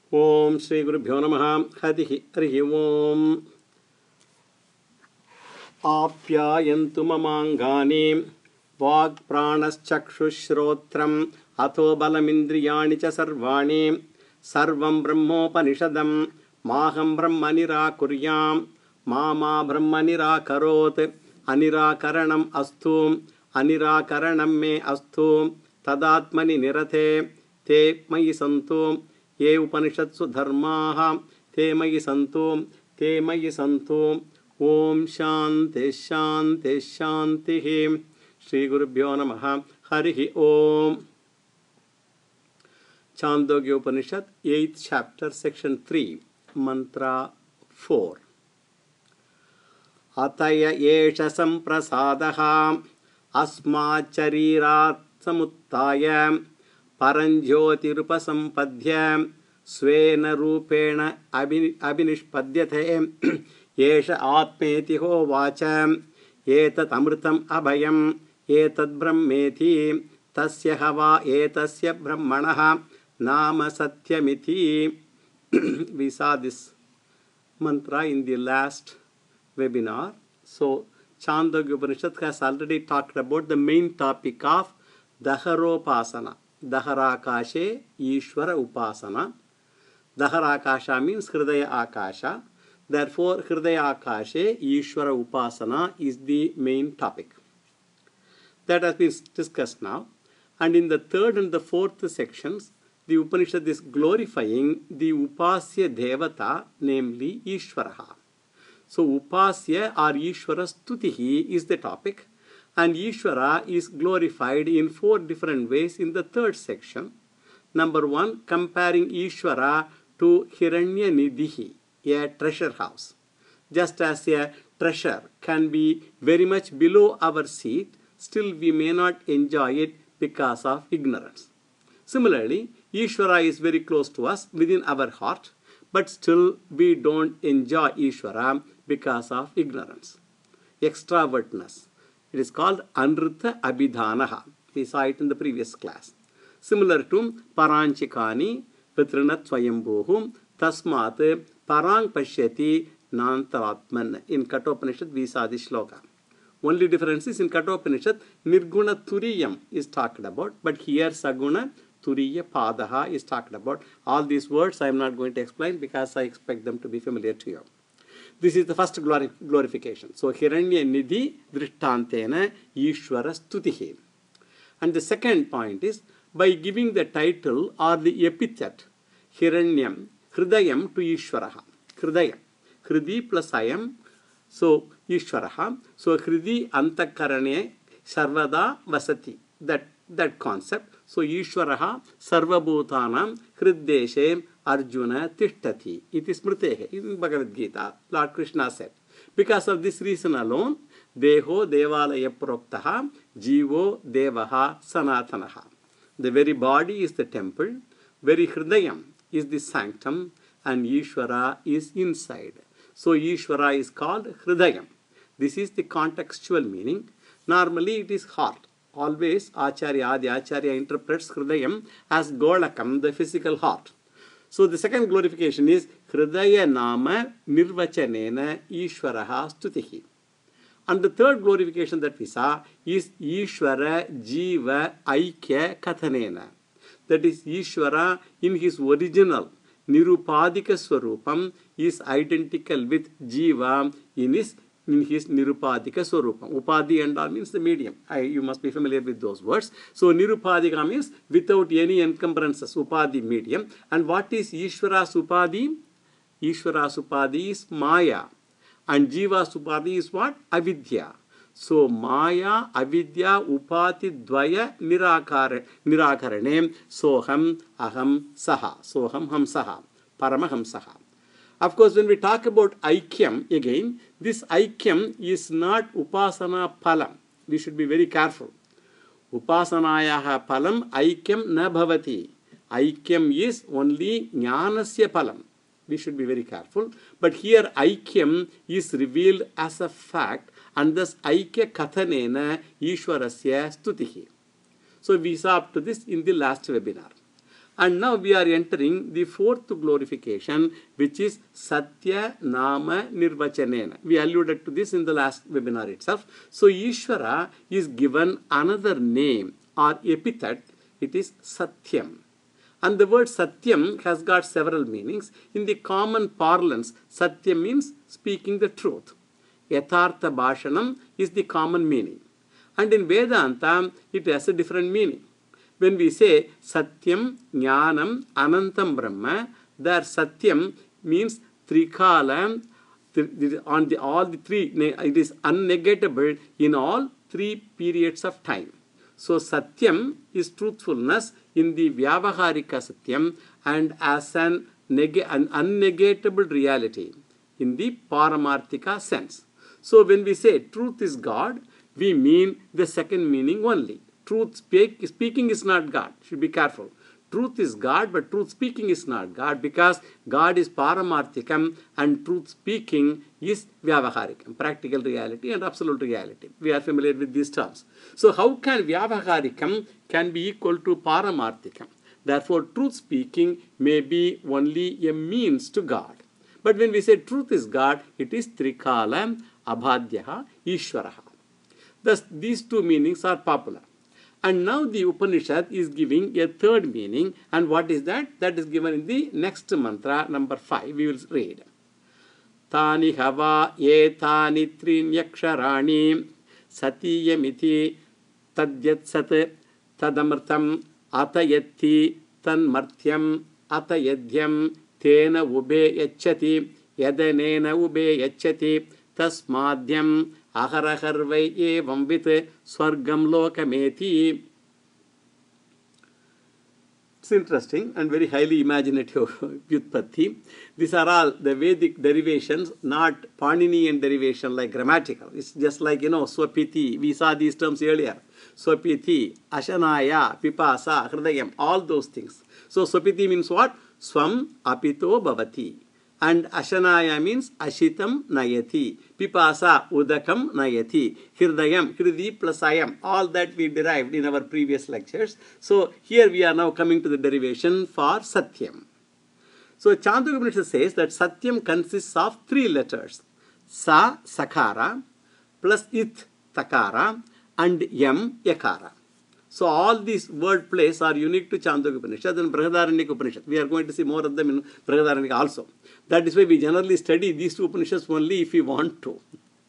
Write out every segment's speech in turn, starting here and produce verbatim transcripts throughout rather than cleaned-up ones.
Om Shri Guru Bhyo Namaha Harihi Harihi Om Apyayantu Mamangani Vag Pranas Chakshushrotram Atho Balamindriyani Cha Sarvani Sarvam Brahmopanishadam Maham Brahmanira Kuryam Mama Brahmanira Karot Anirakaranam Astum Anirakaranam Me Astum Tadatmani Nirate Te Mayi Santum ये उपनिषत्सु धर्माः ते मयि सन्तु ते मयि सन्तु ओम शांति शांति शांतिः श्री गुरुभ्यो नमः हरिः ओम छांदोग्य उपनिषद eighth chapter section three mantra four अतय एष संप्रसादः अस्मात् शरीरात् समुत्थाय परञ्ज्योतिरुपसम्पद्य स्वेन रूपेण अभिनिष्पद्यते एष आत्मेति होवाच एतत् अमृतम् अभयम् एतत् ब्रह्मेति तस्य हवा एतस्य ब्रह्मणः नाम सत्यमिति. We saw this mantra in the last webinar. So Chandogya Upanishad has already talked about the main topic of Daharopasana. Daharakashe Ishvara Upasana. Daharakasha means Hridaya Akasha. Therefore, Hridaya Akashe Ishvara Upasana is the main topic. That has been discussed now. And in the third and the fourth sections, the Upanishad is glorifying the Upasya Devata, namely Ishvaraha. So, Upasya or Ishvara Stutihi is the topic. And Ishvara is glorified in four different ways in the third section. Number one, comparing Ishvara to Hiranya-nidhi, a treasure house. Just as a treasure can be very much below our seat, still we may not enjoy it because of ignorance. Similarly, Ishvara is very close to us within our heart, but still we don't enjoy Ishvara because of ignorance. Extravertness. It is called Anrita Abhidhanaha. We saw it in the previous class. Similar to Paranchikani, Vitrinat Swayambhuhum, Tasmat, Parang Pashyati, Nantaratman. In Kathopanishad, we saw this shloka. Only difference is in Kathopanishad, Nirguna Turiyam is talked about, but here Saguna Turiya Padaha is talked about. All these words I am not going to explain because I expect them to be familiar to you. This is the first glori glorification. So, Hiranya Nidhi Drishtantena Ishvara Stutihi. And the second point is, by giving the title or the epithet, Hiranyam, Hridayam to Ishvaraha. Hridayam. Hridi plus Ayam. So, Ishvaraha. So, Hridi Antakarane Sarvada Vasati. That, that concept. So, Ishvaraha Sarvabhutanam Hriddeshe Arjuna Tishtati. It is Smritehe. In Bhagavad Gita, Lord Krishna said. Because of this reason alone, Deho Devalaya Proktaha Jivo Devaha Sanatanaha. The very body is the temple, very Hridayam is the sanctum, and Ishvara is inside. So Ishvara is called Hridayam. This is the contextual meaning. Normally it is heart. Always Acharya, Adi Acharya interprets Hridayam as Golakam, the physical heart. So the second glorification is Hridaya Nama Nirvachanena Ishvaraha Stutihi. And the third glorification that we saw is Ishvara Jiva Aikya Kathanena. That is, Ishvara in his original Nirupadika Swarupam is identical with Jiva in his in his Nirupadika Swarupam. Upadi and all means the medium. I, you must be familiar with those words. So, Nirupadika means without any encumbrances, Upadi medium. And what is Ishvara's Upadi? Ishvara's Upadi is Maya. And Jiva's Upadi is what? Avidya. So, Maya, Avidya, Upati, Dvaya, Nirakare, Nirakarane, Soham, Aham, Saha. Soham, Ham, Saha. Paramaham, Saha. Of course, when we talk about Aikyam, again, this Aikyam is not Upasana Palam. We should be very careful. Upasanayaha Palam Aikyam na bhavati. Aikyam is only Jnanasya Palam. We should be very careful. But here Aikyam is revealed as a fact, and thus Aikya Kathanena Ishwarasya Stutihi. So we saw up to this in the last webinar. And now we are entering the fourth glorification, which is Satya Nama Nirvachanena. We alluded to this in the last webinar itself. So Ishvara is given another name or epithet. It is Satyam. And the word Satyam has got several meanings. In the common parlance, Satyam means speaking the truth. Yathartha Bhashanam is the common meaning. And in Vedanta, it has a different meaning. When we say Satyam, Jnanam, Anantam Brahma, there Satyam means Trikala, on the, all the three, it is unnegatable in all three periods of time. So Satyam is truthfulness in the Vyavaharika Satyam and as an, an unnegatable reality in the Paramarthika sense. So when we say truth is God, we mean the second meaning only. Truth speak, speaking is not God. Should be careful. Truth is God, but truth speaking is not God, because God is Paramarthikam and truth speaking is Vyavaharikam, practical reality and absolute reality. We are familiar with these terms. So how can Vyavaharikam can be equal to Paramarthikam? Therefore, truth speaking may be only a means to God. But when we say truth is God, it is Trikala, Abhadyaha, Ishvaraha. Thus, these two meanings are popular. And now the Upanishad is giving a third meaning. And what is that? That is given in the next mantra, number five. We will read. Tani hava ye tani trinyaksharani satiyamiti tadyat sat tadamrtam atayatti tanmartyam atayadhyam tena ube yachati yadanena ube yachati tasmadhyam Aharaharvai evam vit swargam lokameti. It's interesting and very highly imaginative Vyutpatti. These are all the Vedic derivations, not Paninian derivation like grammatical. It's just like, you know, Swapiti. We saw these terms earlier. Swapiti, Ashanaya, Pipasa, Hridayam, all those things. So Swapiti means what? Swam apito bhavati. And Ashanaya means Ashitam Nayati. Pipasa Udakam Nayati. Hirdayam, Hirdi plus Ayam. All that we derived in our previous lectures. So here we are now coming to the derivation for Satyam. So Chandogya Upanishad says that Satyam consists of three letters. Sa, Sakara, plus It, Takara, and Yam, Yakara. So all these word plays are unique to Chandogya Upanishad and Brihadaranyaka Upanishad. We are going to see more of them in Brihadaranyaka also. That is why we generally study these two Upanishads only if we want to.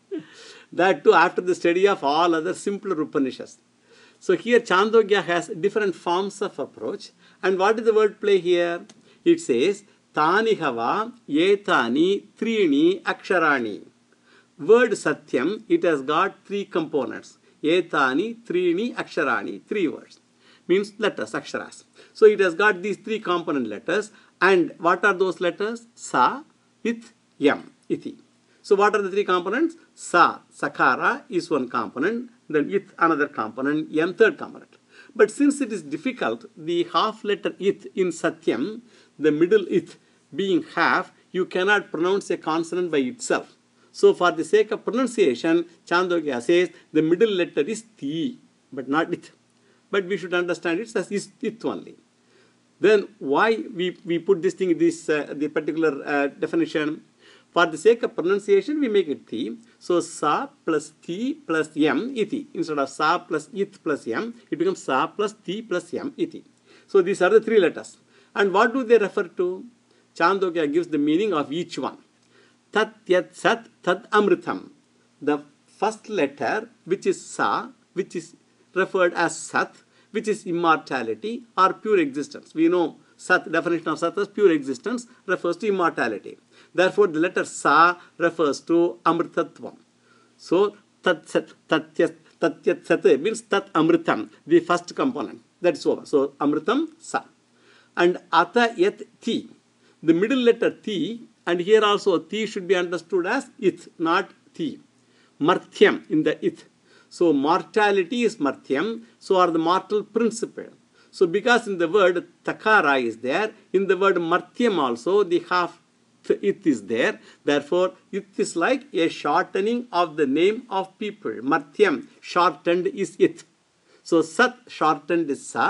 That too after the study of all other simpler Upanishads. So here Chandogya has different forms of approach. And what is the word play here? It says, Tani hava yetani trini aksharani. Word Satyam, it has got three components. Etani, Trini, Aksharani, three words. Means letters, Aksharas. So it has got these three component letters. And what are those letters? Sa, It, Yam, Iti. So what are the three components? Sa, Sakara is one component. Then It, another component. Yam, third component. But since it is difficult, the half letter It in Satyam, the middle It being half, you cannot pronounce a consonant by itself. So for the sake of pronunciation, Chandogya says the middle letter is Ti, but not It. But we should understand it as is It only. Then why we, we put this thing, this uh, the particular uh, definition? For the sake of pronunciation, we make it Ti. So Sa plus Ti plus Yam, Iti. Instead of Sa plus It plus Yam, it becomes Sa plus Ti plus Yam, Iti. So these are the three letters. And what do they refer to? Chandogya gives the meaning of each one. Tat yat sat tad amritam. The first letter, which is Sa, which is referred as Sat, which is immortality or pure existence. We know Sat, definition of Sat as pure existence, refers to immortality. Therefore, the letter Sa refers to Amritatvam. So, Tat Sat, Tat Yat Sat means Tat Amritam, the first component. That is over. So, Amritam, Sa. And Ata Yat Ti. The middle letter Ti, and here also Ti should be understood as It, not Ti. Martyam in the It. So mortality is Martyam, so are the mortal principle. So because in the word Takara is there, in the word Martyam also the half It is there. Therefore, It is like a shortening of the name of people. Martyam shortened is It. So Sat shortened is Sa,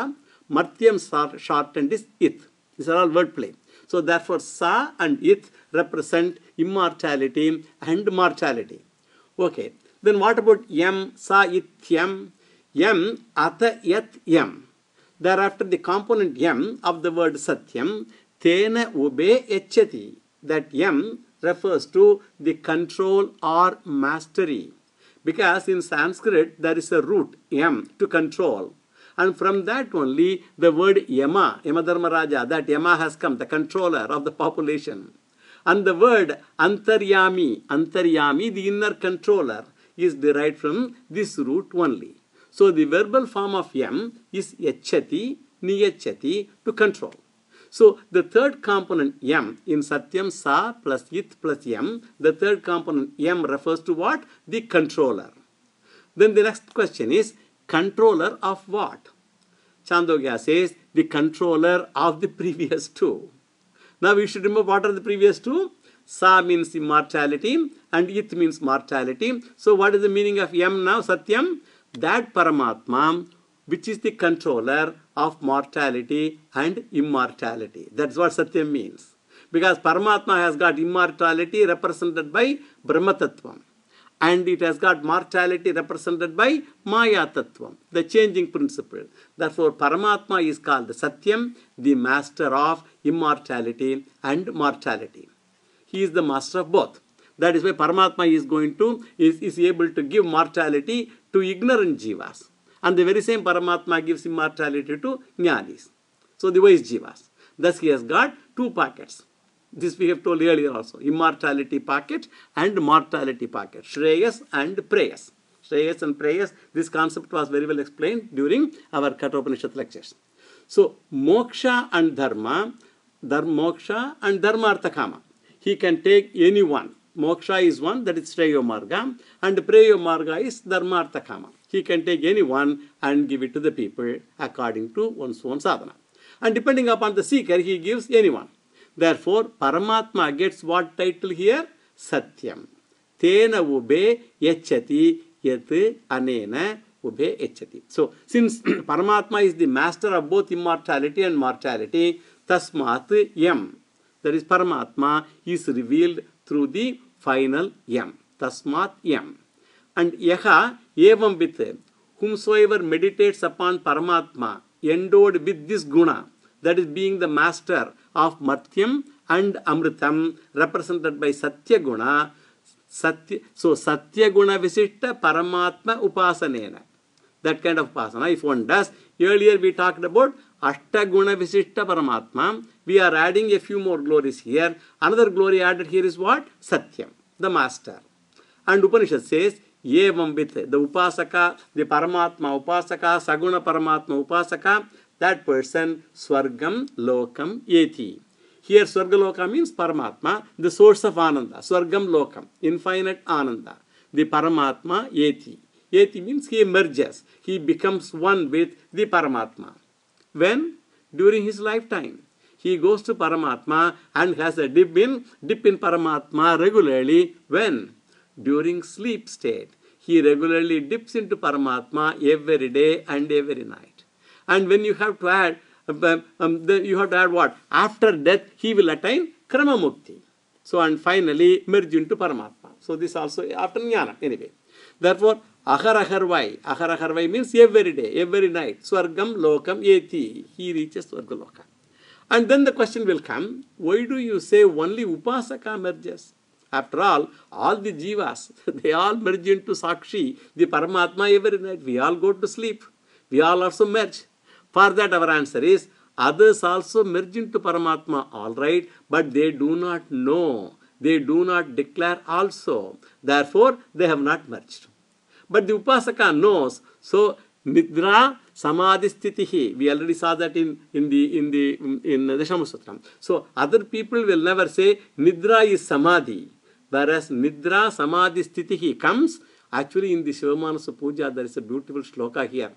Martyam shortened is It. These are all wordplay. So therefore Sa and It represent immortality and mortality. Okay. Then what about Yam, Sa, It, Yam? Yam, Ata, Yat, Yam. Thereafter the component Yam of the word Satyam, Tena Ube Echati. That Yam refers to the control or mastery. Because in Sanskrit there is a root Yam, to control. And from that only the word Yama, Yamadharmaraja, that Yama has come, the controller of the population. And the word Antaryami, Antaryami, the inner controller, is derived from this root only. So the verbal form of Yam is Yachati, Niyachati, to control. So the third component Yam in Satyam, Sa plus It plus Yam, the third component Yam refers to what? The controller. Then the next question is, controller of what? Chandogya says, the controller of the previous two. Now we should remember what are the previous two? Sa means immortality and It means mortality. So what is the meaning of Yam now, Satyam? That Paramatma which is the controller of mortality and immortality. That's what Satyam means. Because Paramatma has got immortality represented by Brahma Tattvam. And it has got mortality represented by Maya Tattvam, the changing principle. Therefore, Paramatma is called Satyam, the master of immortality and mortality. He is the master of both. That is why Paramatma is going to, is, is able to give mortality to ignorant jivas. And the very same Paramatma gives immortality to jnanis. So the wise jivas. Thus he has got two pockets. This we have told earlier also. Immortality pocket and mortality pocket. Shreyas and Preyas. Shreyas and Preyas. This concept was very well explained during our Kathopanishad lectures. So moksha and dharma, dharma, moksha and dharmartha kama. He can take any one. Moksha is one, that is Shreyo Marga, and Preyo Marga is Dharmartha Kama. He can take any one and give it to the people according to one's own sadhana. And depending upon the seeker, he gives anyone. Therefore, Paramatma gets what title here? Satyam. Tena ube yachati yat anena ube yachati. So, since Paramatma is the master of both immortality and mortality, tasmat yam, that is Paramatma, is revealed through the final Yam. Tasmat Yam. And Yaha Evam with whomsoever meditates upon Paramatma, endowed with this guna, that is being the master of Martyam and Amritam, represented by Satya Guna. Satya, so Satya Guna Visishta Paramatma Upasanena. That kind of upasana, if one does. Earlier we talked about Ashtaguna Visishta Paramatma. We are adding a few more glories here. Another glory added here is what? Satyam, the master. And Upanishad says, Yevam with the Upasaka, the Paramatma Upasaka, Saguna Paramatma Upasaka, that person Swargam Lokam Yeti. Here Swargaloka means Paramatma, the source of Ananda. Swargam Lokam, infinite Ananda. The Paramatma Yeti. Yeti means he emerges. He becomes one with the Paramatma. When? During his lifetime. He goes to Paramatma and has a dip in, dip in Paramatma regularly. When? During sleep state. He regularly dips into Paramatma every day and every night. And when you have to add, um, um, the, you have to add what? After death, he will attain Krama Mukti. So, and finally merge into Paramatma. So, this also after Jnana. Anyway. Therefore, Ahar Aharvai. Ahar Aharvai means every day, every night. Swargam Lokam Yeti. He reaches Swargaloka. And then the question will come, why do you say only Upasaka merges? After all, all the jivas, they all merge into Sakshi, the Paramatma every night. We all go to sleep. We all also merge. For that our answer is, others also merge into Paramatma, all right, but they do not know. They do not declare also. Therefore, they have not merged. But the Upasaka knows. So, Nidra Samadhi Sthitihi. We already saw that in, in the in the in Dashama Sutram. So, other people will never say Nidra is Samadhi. Whereas Nidra Samadhi Sthitihi comes actually in the Shivamanasa Puja. There is a beautiful shloka here.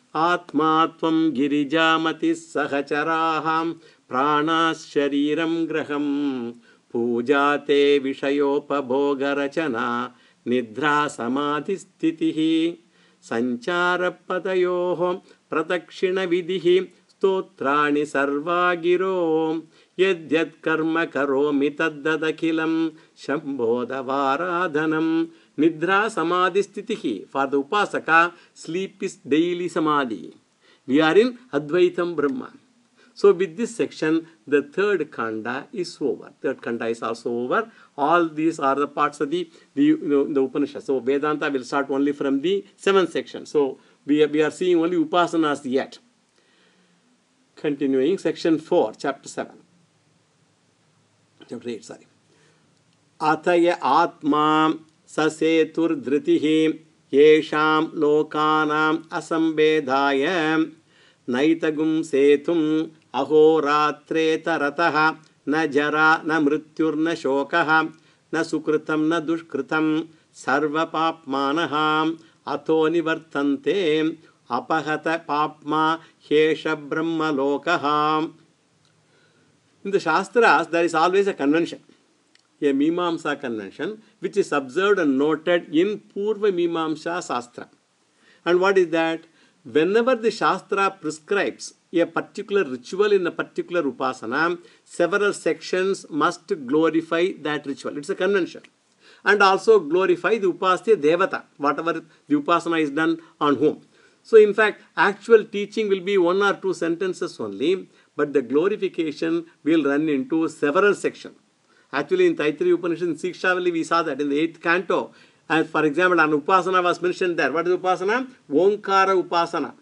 Atma Tvam Girijamati Sahacharaham Pranas Shariram Graham Pujate Vishayopabhogarachana Nidra Samadhi Sthitihi Sanchara Patayoho Pratakshina Vidihi स्तोत्राणि सर्वा गिरो यद्यत् कर्म करोमि तद्दखिलं शम्भोदवाराधनं. Nidra samadhi sthitihi. For the upasaka, sleep is daily samadhi. We are in Advaitam Brahma. So with this section, the third kanda is over. Third kanda is also over. All these are the parts of the, the, you know, the Upanishad. So Vedanta will start only from the seventh section. So we are, we are seeing only upasanas yet. Continuing, section four, chapter seven. Chapter eight, sorry. Athaya Atma Sasetur Dhritihi Yesham Lokanam Asambedhaya Naitagum Setum Ahoratre Tarataha Na Jara Na Mrityur Na Shokaha Na Sukritam Na Dushkritam Sarva Papmanaham Atho Nivartante Apahata Papma Hesha Brahma Lokaha. In the Shastras, there is always a convention, a Mimamsa convention, which is observed and noted in Purva Mimamsa Shastra. And what is that? Whenever the Shastra prescribes a particular ritual in a particular Upasana, several sections must glorify that ritual. It's a convention. And also glorify the Upasya Devata, whatever the Upasana is done on whom. So in fact, actual teaching will be one or two sentences only, but the glorification will run into several sections. Actually, in Taittiriya Upanishad, in Sikshavali, we saw that in the eighth canto. And for example, an Upasana was mentioned there. What is Upasana? Omkara Upasana.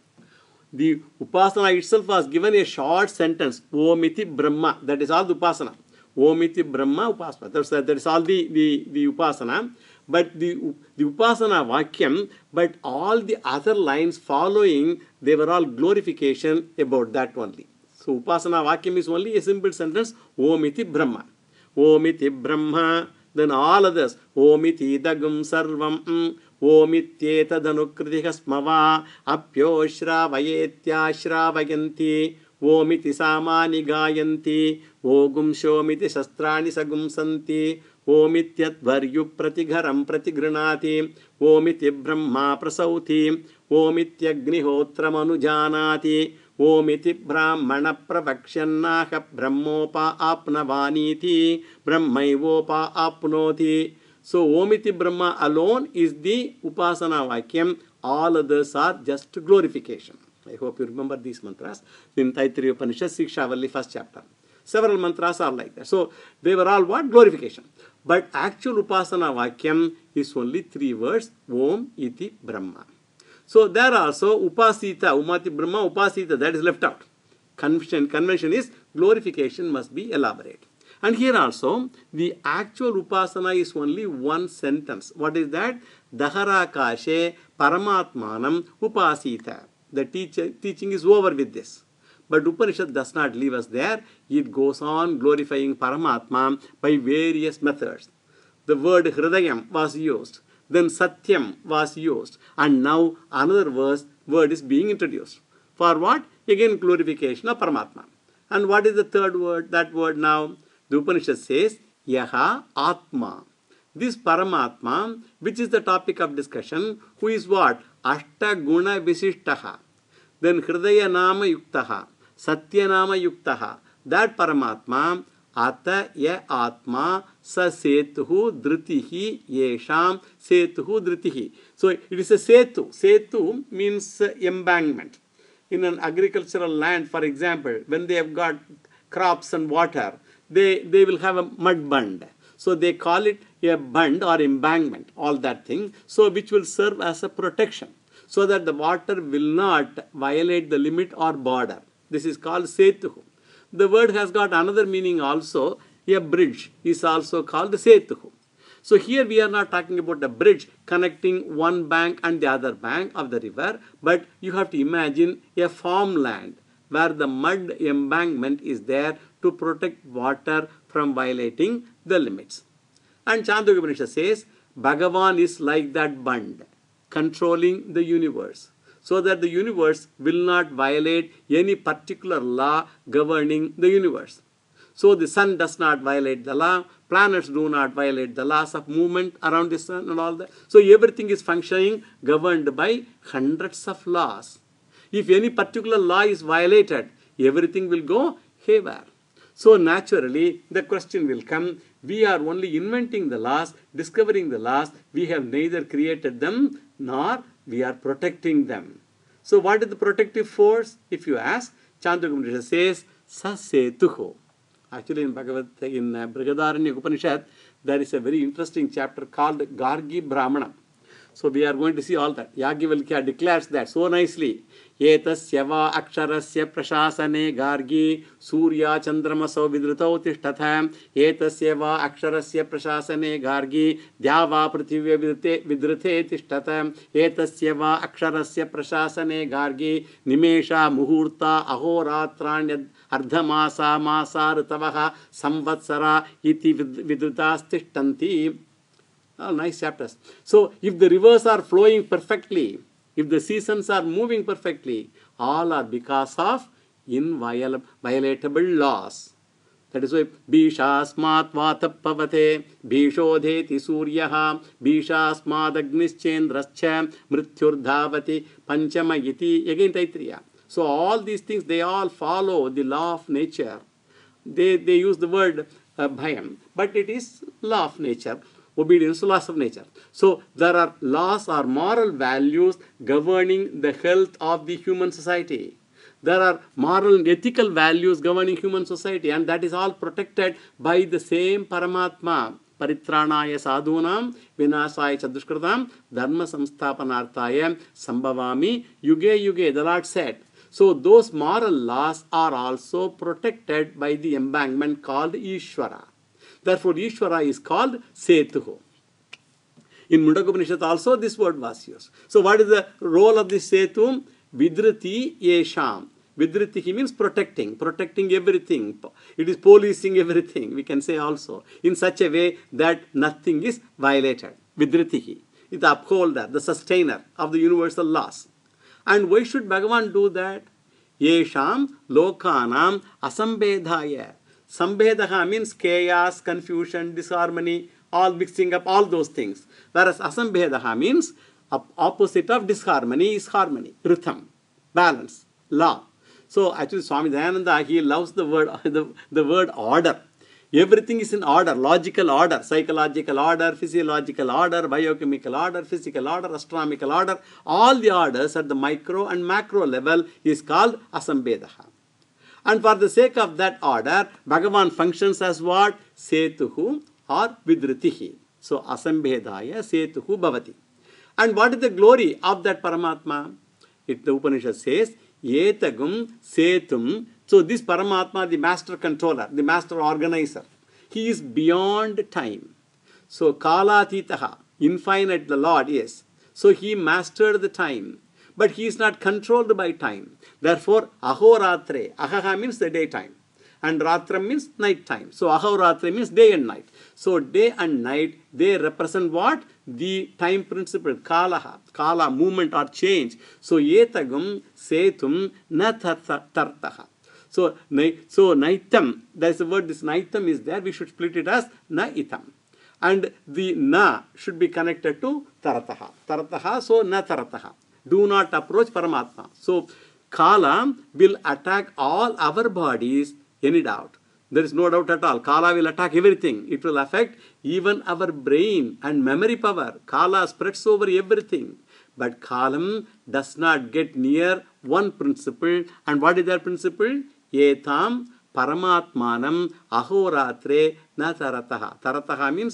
The Upasana itself was given a short sentence. Omiti Brahma. That is all the Upasana. Omiti Brahma Upasana. That's, that is all the, the, the Upasana. But the, the Upasana Vakyam, but all the other lines following, they were all glorification about that only. So Upasana Vakyam is only a simple sentence. Omiti Brahma. Omiti Brahma. Then all others. Omiti Dagum Sarvam. Omityeta Danukritika Smava. Apyo Shravayetya Shravagyanti. Omiti Samani Gayanti. Ogum Shomiti Shastrani Sagum Santi. Omityat Varyu Pratigharam Pratigranati. Omiti Brahma Prasauti. Omityagnihotra Manujanati. Omiti Brahmana Pravakshannaha Brahmopa Apnavaniti. Brahmaivopa Apnoti. So Omiti Brahma alone is the Upasana Vakyam. All others are just glorification. I hope you remember these mantras in Taittiriya Upanishad, Sikshavali, first chapter. Several mantras are like that. So they were all what? Glorification. But actual Upasana Vakyam is only three words. Om iti Brahma. So there also Upasita, Umati Brahma, Upasita, that is left out. Convention, convention is glorification must be elaborate. And here also the actual Upasana is only one sentence. What is that? Dahara Kashe Paramatmanam Upasita. The teacher, teaching is over with this. But Upanishad does not leave us there. It goes on glorifying Paramatma by various methods. The word Hridayam was used. Then Satyam was used. And now another verse, word is being introduced. For what? Again glorification of Paramatma. And what is the third word? That word now? The Upanishad says, Yaha Atma. This Paramatma, which is the topic of discussion, who is what? Ashta Guna Visishtaha. Then Hridaya Nama Yuktaha. Satya Nama Yuktaha. That Paramatma, Ata Ya Atma Sa Setuhu Dhritihi Yesham Setuhu Dhritihi. So it is a Setu. Setu means embankment. In an agricultural land, for example, when they have got crops and water, they, they will have a mud bund. So they call it a bund or embankment, all that thing. So which will serve as a protection, so that the water will not violate the limit or border. This is called Setuhu. The word has got another meaning also. A bridge is also called Setuhu. So here we are not talking about a bridge connecting one bank and the other bank of the river, but you have to imagine a farmland where the mud embankment is there to protect water from violating the limits. And Chandogya Upanishad says, Bhagavan is like that bund, controlling the universe, so that the universe will not violate any particular law governing the universe. So the sun does not violate the law, planets do not violate the laws of movement around the sun and all that. So everything is functioning, governed by hundreds of laws. If any particular law is violated, everything will go haywire. So naturally, the question will come, we are only inventing the laws, discovering the laws, we have neither created them nor we are protecting them. So what is the protective force? If you ask, Chandogya Upanishad says, Sasetuho. Actually in Bhagavad, in uh, Brihadaranyaka Upanishad, there is a very interesting chapter called Gargi Brahmana. So we are going to see all that. Yagyavalkya declares that so nicely. Etasya va aksharasya prashasane gargi surya chandramaso vidrutau tishtatha. Etasya va aksharasya prashasane gargi dyava prithivya vidrute tishtatha. Etasya va aksharasya prashasane gargi nimesha muhurta ahoratranyad ardhamasa masa ritavaha samvatsara iti vidrutas tishtanti. Oh, nice chapters. So, if the rivers are flowing perfectly, if the seasons are moving perfectly, all are because of inviolatable laws. That is why Bhishasmat Vatapavate Bhishodheti Suryaha Bhishasmad Agnischendrascha Mrityurdhavati Panchama Iti. Again Taitriya. So, all these things, they all follow the law of nature. They, they use the word uh, bhayam, but it is law of nature. Obedience to laws of nature. So, there are laws or moral values governing the health of the human society. There are moral and ethical values governing human society, and that is all protected by the same Paramatma. Paritranaya sadhunam vinasaya chadushkratam dharma samsthapanarthaya sambhavami yuge yuge, the Lord said. So, those moral laws are also protected by the embankment called Ishvara. Therefore, Ishvara is called Setuho. In Mundaka Upanishad also this word was used. So, what is the role of this Setu? Vidriti Yesham. Vidriti means protecting, protecting everything. It is policing everything, we can say also, in such a way that nothing is violated. Vidritihi is the upholder, the sustainer of the universal laws. And why should Bhagavan do that? Yesham Lokanam Asambedhaya. Sambhedaha means chaos, confusion, disharmony, all mixing up, all those things. Whereas Asambhedaha means opposite of disharmony is harmony, rhythm, balance, law. So actually Swami Dayananda, he loves the word, the, the word order. Everything is in order, logical order, psychological order, physiological order, biochemical order, physical order, astronomical order. All the orders at the micro and macro level is called Asambhedaha. And for the sake of that order, Bhagavan functions as what? Setuhu or Vidritihi. So, Asambhedaya Setuhu Bhavati. And what is the glory of that Paramatma? It, the Upanishad says, Yetagum Setum. So, this Paramatma, the master controller, the master organizer, he is beyond time. So, Kalatitaha, infinite the Lord is. So, he mastered the time. But he is not controlled by time. Therefore, ahoratre, ahaha means the daytime, and ratra means night time. So, ahoratre means day and night. So, day and night, they represent what? The time principle, kalaha, kala, movement or change. So, yetagum setum na tartaha. So, so naitam, there is a word, this naitam is there, we should split it as na itam. And the na should be connected to tarataha. Tarataha, so na tarataha. Do not approach Paramatma. So, Kala will attack all our bodies, any doubt. There is no doubt at all. Kala will attack everything. It will affect even our brain and memory power. Kala spreads over everything. But Kalam does not get near one principle. And what is that principle? Yetam Paramatmanam Ahoratre Na Tarataha. Tarataha means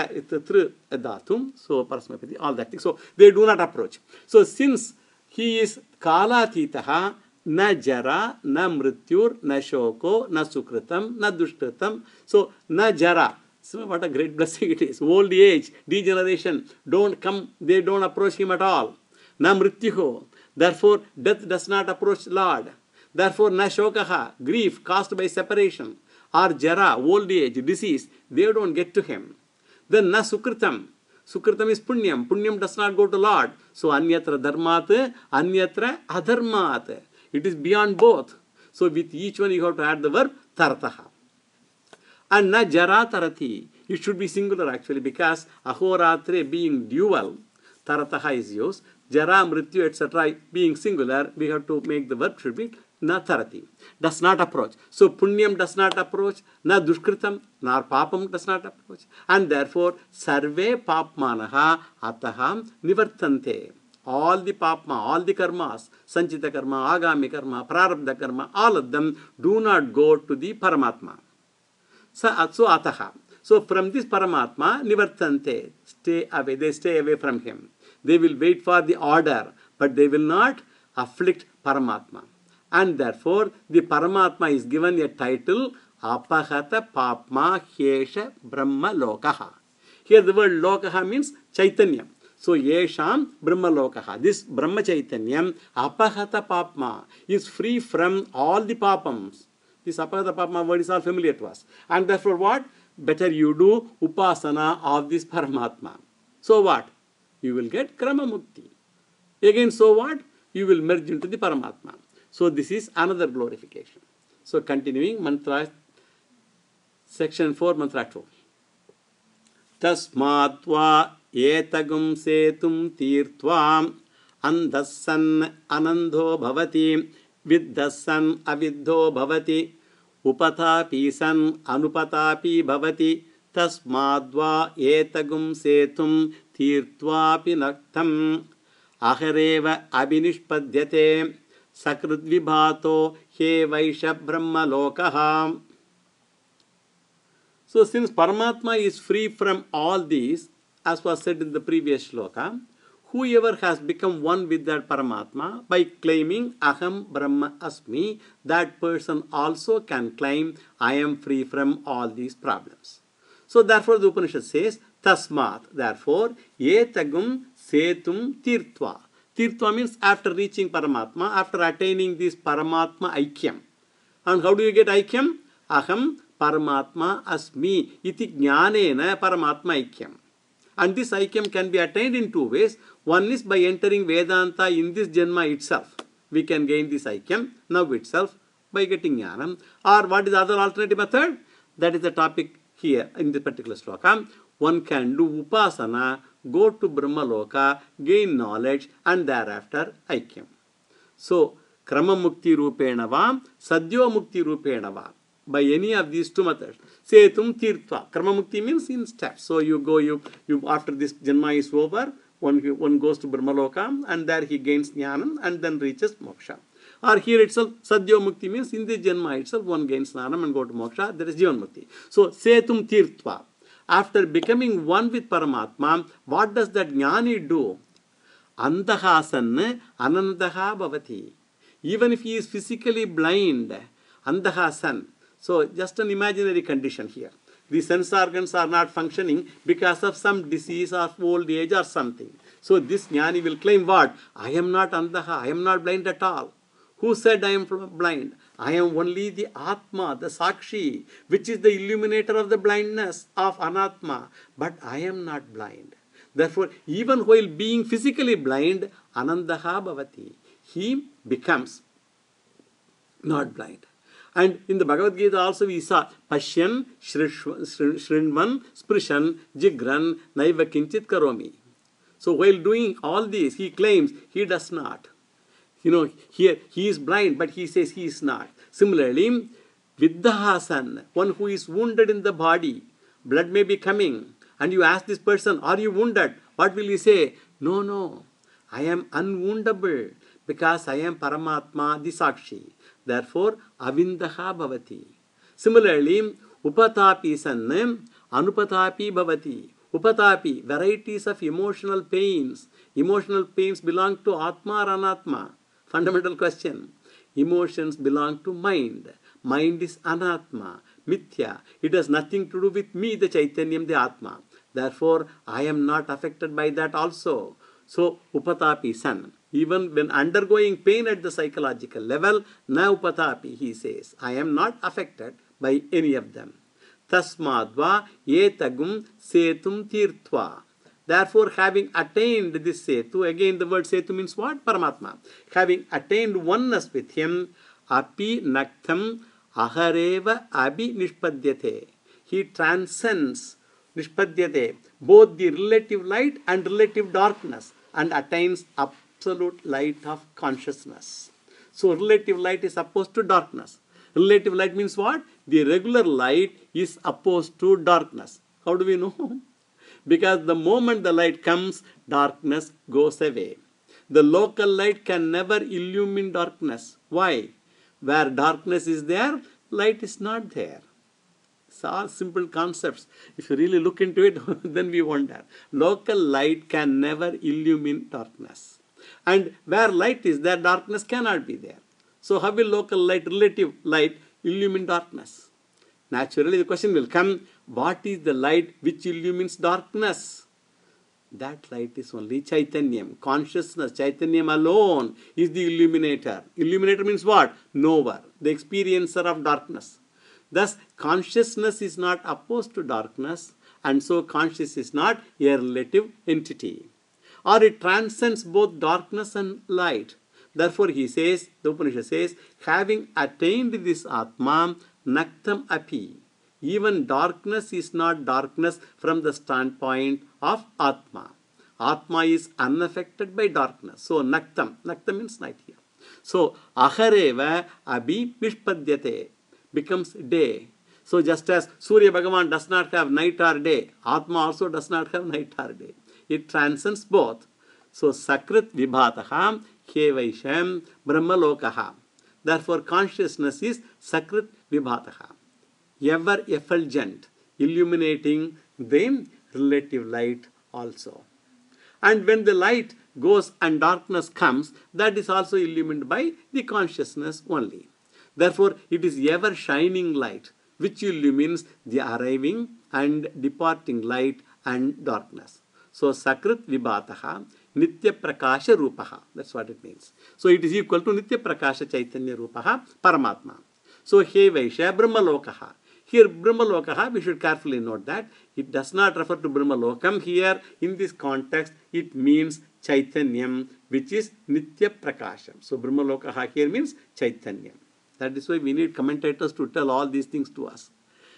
datum, so parasmapati, all that thing. So they do not approach. So since he is kalatitaha, na jara, na mrityur, na shoko, na sukritam, na dushkritam. So na jara. So what a great blessing it is. Old age, degeneration, don't come, they don't approach him at all. Na mrityuho. Therefore, death does not approach Lord. Therefore, na shokaha, grief caused by separation, or jara, old age, disease, they don't get to him. Then na sukritam. Sukritam is punyam. Punyam does not go to Lord. So anyatra dharmat, anyatra adharmat. It is beyond both. So with each one you have to add the verb tarataha. And na jara tarati. It should be singular actually, because ahoratre being dual, tarataha is used. Jara, mrityu, et cetera being singular, we have to make the verb should be na tarati, does not approach. So punyam does not approach, na dushkritam, nor papam does not approach. And therefore, sarve papmanaha ataha nivartante. All the papma, all the karmas, sanchita karma, agami karma, prarabdha karma, all of them do not go to the Paramatma. So, so ataha. So from this Paramatma, nivartante, stay away, they stay away from him. They will wait for the order, but they will not afflict Paramatma. And therefore, the Paramatma is given a title, Apahata Papma Hesha Brahma Lokaha. Here the word Lokaha means Chaitanya. So, Yesham Brahma Lokaha. This Brahma Chaitanyam, Apahata Papma, is free from all the Papams. This Apahata Papma word is all familiar to us. And therefore what? Better you do Upasana of this Paramatma. So what? You will get Krama Mukti. Again, so what? You will merge into the Paramatma. So this is another glorification. So continuing, mantra, section four, mantra two. Tasmatva etagum setum tirtvam andhasan anandho bhavati viddhasan aviddho bhavati upatapi san anupatapi bhavati tasmadva etagum setum tirtvapi naktam ahareva abhinishpadyate sakridvibhato he vaisha brahma lokaha. So since Paramatma is free from all these, as was said in the previous shloka, whoever has become one with that Paramatma by claiming Aham Brahma Asmi, that person also can claim I am free from all these problems. So therefore the Upanishad says, Tasmat, therefore, Etagum Setum Tirtva. Tirtva means after reaching Paramatma, after attaining this Paramatma Aikyam. And how do you get Aikyam? Aham Paramatma Asmi iti jnanena Paramatma Aikyam. And this Aikyam can be attained in two ways. One is by entering Vedanta in this Janma itself. We can gain this Aikyam now itself by getting Jnanam. Or what is the other alternative method? That is the topic here in this particular sloka. One can do Upasana, go to Brahmaloka, gain knowledge, and thereafter Aikyam. So, Krama Mukti Rupena va, Sadhyo Mukti Rupena va. By any of these two methods. Setum Tirtva. Krama Mukti means in steps. So you go, you, you after this Janma is over, one, one goes to Brahmaloka and there he gains Jnanam and then reaches Moksha. Or here itself, Sadhyo Mukti means in this Janma itself, one gains Jnanam and go to Moksha. There is Jivan Mukti. So Setum Tirtva. After becoming one with Paramatma, what does that Jnani do? Andahasan Anandaha Bhavati. Even if he is physically blind, Andahasan. So just an imaginary condition here. The sense organs are not functioning because of some disease or old age or something. So this Jnani will claim what? I am not Andaha, I am not blind at all. Who said I am blind? I am only the Atma, the Sakshi, which is the illuminator of the blindness of Anatma. But I am not blind. Therefore, even while being physically blind, Anandaha Bhavati, he becomes not blind. And in the Bhagavad Gita also we saw Pashyan, Shrinvan, Sprishan, Jigran, Naiva Kinchit Karomi. So while doing all this, he claims he does not. You know, here he is blind, but he says he is not. Similarly, Viddahasan, one who is wounded in the body, blood may be coming, and you ask this person, are you wounded? What will he say? No, no, I am unwoundable because I am Paramatma, the Sakshi. Therefore, Avindaha Bhavati. Similarly, Upatapi San, Anupatapi Bhavati. Upatapi, varieties of emotional pains. Emotional pains belong to Atma or Anatma. Fundamental question. Emotions belong to mind. Mind is Anatma, Mithya. It has nothing to do with me, the Chaitanyam, the Atma. Therefore, I am not affected by that also. So, Upatapi San. Even when undergoing pain at the psychological level, na upatapi, he says, I am not affected by any of them. Tasmadva etagum setum tirtva. Therefore, having attained this setu, again the word setu means what? Paramatma. Having attained oneness with him, api naktam ahareva abhi nishpadyate. He transcends nishpadyate, both the relative light and relative darkness, and attains absolute light of consciousness. So relative light is opposed to darkness. Relative light means what? The regular light is opposed to darkness. How do we know? Because the moment the light comes, darkness goes away. The local light can never illumine darkness. Why? Where darkness is there, light is not there. It's all simple concepts. If you really look into it, then we wonder. Local light can never illumine darkness. And where light is there, darkness cannot be there. So how will local light, relative light, illumine darkness? Naturally, the question will come, what is the light which illumines darkness? That light is only Chaitanyam. Consciousness, Chaitanyam alone is the illuminator. Illuminator means what? Knower, the experiencer of darkness. Thus, consciousness is not opposed to darkness, and so conscious is not a relative entity. Or it transcends both darkness and light. Therefore, he says, the Upanishad says, having attained this Atma, Naktam api. Even darkness is not darkness from the standpoint of Atma. Atma is unaffected by darkness. So, Naktam. Naktam means night here. So, Ahareva abhi vishpadyate becomes day. So, just as Surya Bhagavan does not have night or day, Atma also does not have night or day. It transcends both. So, Sakrit Vibhataha Kevaisham Brahmalokaha. Therefore, consciousness is Sakrit Vibhataha, ever effulgent, illuminating the relative light also. And when the light goes and darkness comes, that is also illumined by the consciousness only. Therefore, it is ever shining light which illumines the arriving and departing light and darkness. So, Sakrit Vibhataha Nitya Prakasha Rupaha. That's what it means. So, it is equal to Nitya Prakasha Chaitanya Rupaha Paramatma. So, He Vaishya Brahmalokaha. Here, Brahmalokaha, we should carefully note that it does not refer to Brahmalokam. Here, in this context, it means Chaitanyam, which is Nitya Prakasham. So, Brahmalokaha here means Chaitanyam. That is why we need commentators to tell all these things to us.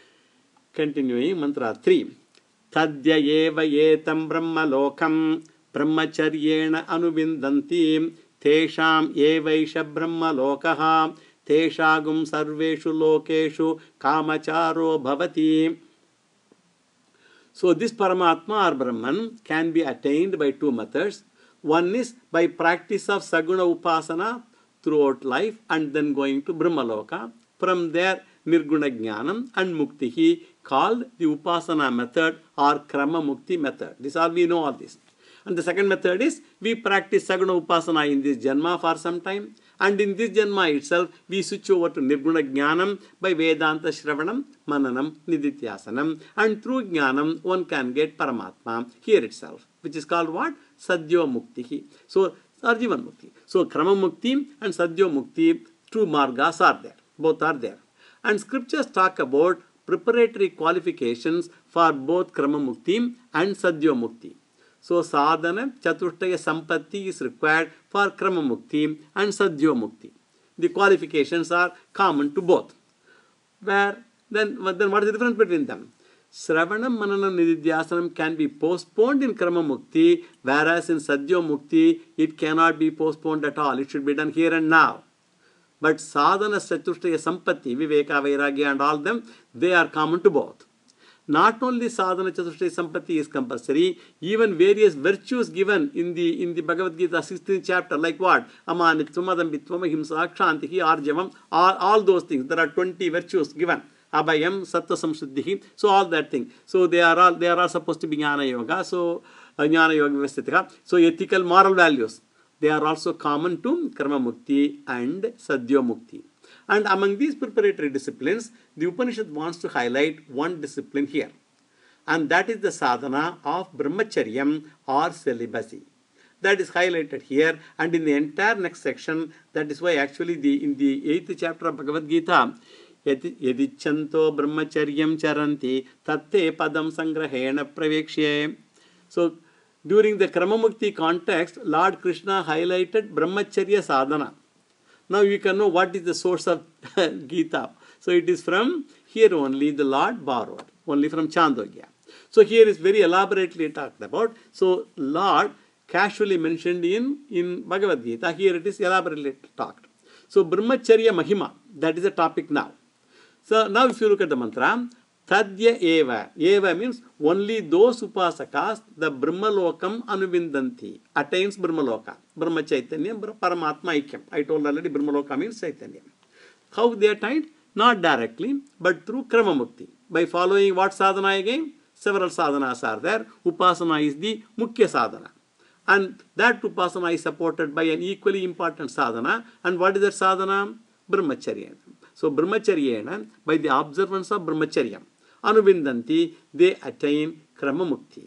Continuing, mantra three. Tadya eva yetam brahmalokam brahmacharyena anuvindanti tesham evaisha brahmalokaha teshagum sarveshu lokeshu kamacharo bhavati. So this Paramatma or Brahman can be attained by two methods. One is by practice of Saguna Upasana throughout life and then going to Brahmaloka. From there, Nirguna Jnanam and Muktihi, called the Upasana method or Krama Mukti method. This all we know all this. And the second method is we practice Saguna Upasana in this Janma for some time, and in this Janma itself we switch over to Nirguna Jnanam by Vedanta Shravanam, Mananam, Nidityasanam, and through Jnanam one can get Paramatma here itself, which is called what? Sadhyo Muktihi. So, or Jivan Mukti. So, Krama Mukti and Sadhyo Mukti, two margas are there. Both are there. And scriptures talk about preparatory qualifications for both Krama Mukti and Sadhyo Mukti. So, Sadhana Chatushtaya Sampatti is required for Krama Mukti and Sadhyo Mukti. The qualifications are common to both. Where then, then what is the difference between them? Sravanam, Mananam, Nididhyasanam can be postponed in Krama Mukti, whereas in Sadhyo Mukti, it cannot be postponed at all. It should be done here and now. But Sadhana, Chatushtaya Sampatti, Viveka, Vairagya and all them, they are common to both. Not only Sadhana, Chatushtaya Sampatti is compulsory, even various virtues given in the in the Bhagavad Gita sixteenth chapter, like what? Amanitvam, Adambitvam, Ahimsa, Kshantihi, Arjavam, all, all those things. There are twenty virtues given. Abhayam, Sattva Samshuddhihi, so all that thing. So they are all they are all supposed to be Jnana Yoga, so uh, Jnana Yoga Vyavasthitika. So ethical, moral values, they are also common to Karma Mukti and Sadhyo Mukti. And among these preparatory disciplines, the Upanishad wants to highlight one discipline here. And that is the sadhana of Brahmacharyam or celibacy. That is highlighted here, and in the entire next section, that is why actually the in the eighth chapter of Bhagavad Gita, Yadichanto Brahmacharyam charanti tatte padam sangrahena pravekshye. So, during the Kramamukti context, Lord Krishna highlighted Brahmacharya sadhana. Now you can know what is the source of Gita. So it is from here only the Lord borrowed, only from Chandogya. So here is very elaborately talked about. So Lord casually mentioned in, in Bhagavad Gita, here it is elaborately talked. So Brahmacharya Mahima, that is the topic now. So now if you look at the mantra, Tadya Eva. Eva means only those upasakas, the Brahmalokam Anuvindanti, attains Brahmaloka. Brahma Chaitanya, Paramatma Aikyam. I told already Brahmaloka means Chaitanya. How they attained? Not directly, but through Krama Mukti. By following what sadhana again? Several sadhanas are there. Upasana is the Mukhya sadhana. And that upasana is supported by an equally important sadhana. And what is that sadhana? Brahmacharya. So Brahmacharyena, by the observance of Brahmacharya, Anuvindanti, they attain Krama Mukti.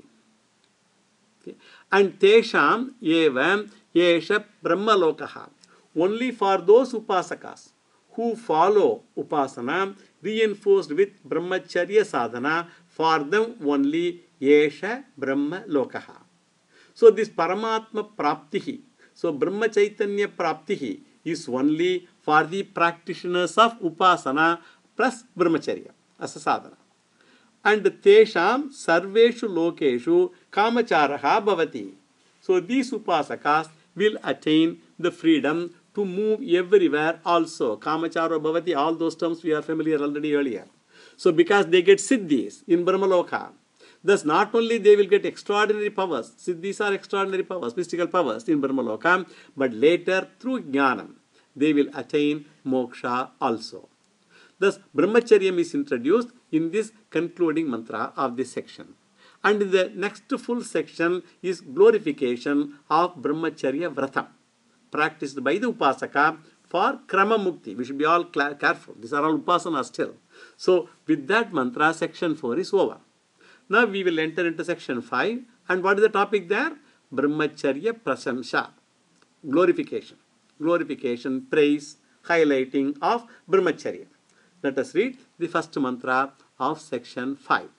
Okay. And Tesham Evam Yesha Brahmalokaha. Only for those upasakas who follow upasana reinforced with Brahmacharya sadhana, for them only Yesha Brahma Lokaha. So this Paramatma Praptihi, so Brahma Chaitanya Praptihi is only for the practitioners of upasana plus Brahmacharya as a sadhana. And Tesham Sarveshu Lokeshu Kamacharaha Bhavati. So these upasakas will attain the freedom to move everywhere also. Kamachara Bhavati, all those terms we are familiar already earlier. So because they get siddhis in Brahmaloka, thus not only they will get extraordinary powers, siddhis are extraordinary powers, mystical powers in Brahmaloka, but later through jnanam, they will attain moksha also. Thus Brahmacharyam is introduced in this concluding mantra of this section. And the next full section is glorification of Brahmacharya Vratam, practiced by the upasaka for Krama Mukti. We should be all careful. These are all upasanas still. So with that mantra, section four is over. Now we will enter into section five. And what is the topic there? Brahmacharya Prasamsa. Glorification. Glorification, praise, highlighting of Brahmacharya. Let us read the first mantra of section five.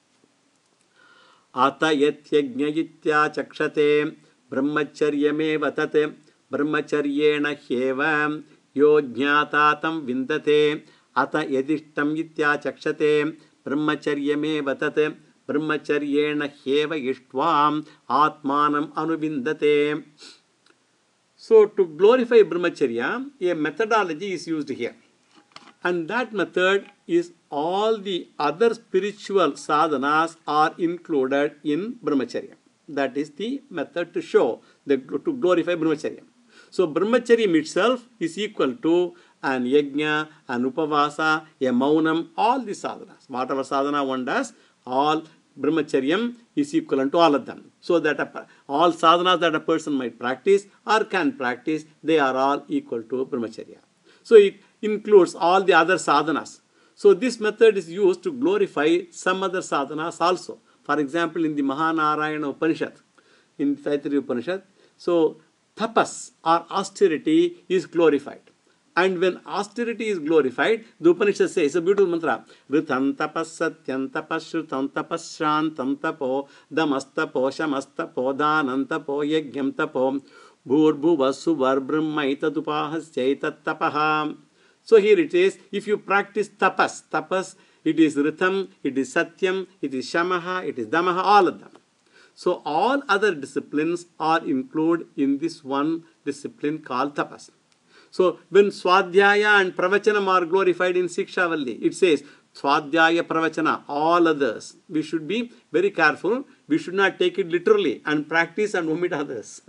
Ata yatyajna yitya chakshate brahmacharyameva tat brahmacharyena hyeva yo jnatatam vindate ata yadishtam yitya chakshate brahmacharyameva tat brahmacharyena hyeva ishtvam atmanam anuvindate. So to glorify Brahmacharya, a methodology is used here. And that method is all the other spiritual sadhanas are included in Brahmacharya. That is the method to show, the, to glorify Brahmacharya. So Brahmacharya itself is equal to an yajna, an upavasa, a maunam, all the sadhanas. Whatever sadhana one does, all Brahmacharyam is equivalent to all of them. So that a, all sadhanas that a person might practice or can practice, they are all equal to Brahmacharya. So it includes all the other sadhanas. So this method is used to glorify some other sadhanas also. For example, in the Mahanarayana Upanishad, in Taittiriya Upanishad, so tapas or austerity is glorified. And when austerity is glorified, the Upanishad says, it's a beautiful mantra, Ritam tapas satyam tapas shrutam tapas shrantam tapo damastapo shamastapo dhanantapo yajnam tapo bhurbhuva suvar brahmaitadupahasya tapaha. So here it is, if you practice tapas, tapas, it is ritam, it is satyam, it is shamaha, it is damaha, all of them. So all other disciplines are included in this one discipline called tapas. So when Swadhyaya and Pravachanam are glorified in Sikshavalli, it says Swadhyaya Pravachana, all others. We should be very careful. We should not take it literally and practice and omit others.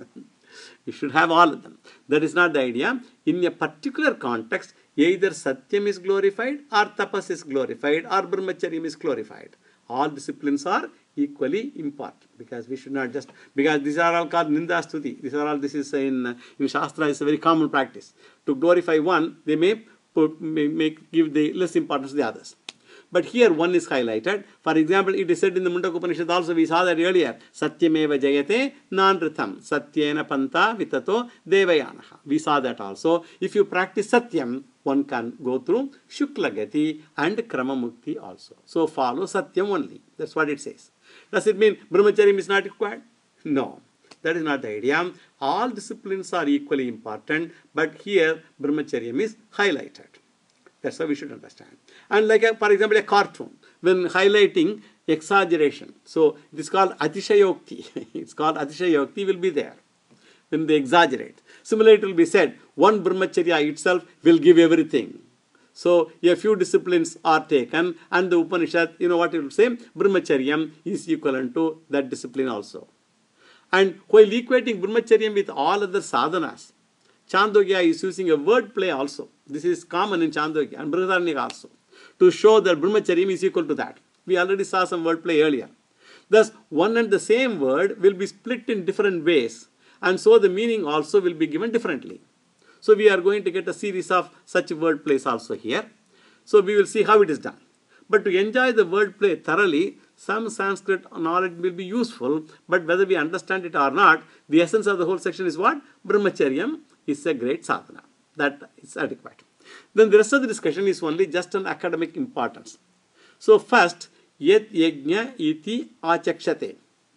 We should have all of them. That is not the idea. In a particular context, either Satyam is glorified or Tapas is glorified or Brahmacharyam is glorified. All disciplines are equally important, because we should not just, because these are all called Ninda Stuti. These are all, this is in, in Shastra, is a very common practice. To glorify one, they may, put, may make, give the less importance to the others. But here one is highlighted. For example, it is said in the Mundaka Upanishad also, we saw that earlier, Satyameva Jayate Nanritham, Satyena Panta Vitato Devayanaha. We saw that also. If you practice Satyam, one can go through Shukla Gati and Krama Mukti also. So follow Satyam only. That's what it says. Does it mean Brahmacharyam is not required? No. That is not the idea. All disciplines are equally important, but here Brahmacharyam is highlighted. That's how we should understand. And like, a, for example, a cartoon, when highlighting exaggeration. So it is called Atishayokti. It's called Atishayokti will be there when they exaggerate. Similarly, it will be said, one brahmacharya itself will give everything. So a few disciplines are taken, and the Upanishad, you know what it will say? Brahmacharyam is equivalent to that discipline also. And while equating brahmacharyam with all other sadhanas, Chandogya is using a word play also. This is common in Chandogya and Brihadaranyaka also, to show that brahmacharyam is equal to that. We already saw some word play earlier. Thus, one and the same word will be split in different ways, and so the meaning also will be given differently. So we are going to get a series of such word plays also here. So we will see how it is done. But to enjoy the word play thoroughly, some Sanskrit knowledge will be useful, but whether we understand it or not, the essence of the whole section is what? Brahmacharyam is a great sadhana. That is adequate. Then the rest of the discussion is only just an academic importance. So first, yet yajna iti achakshate.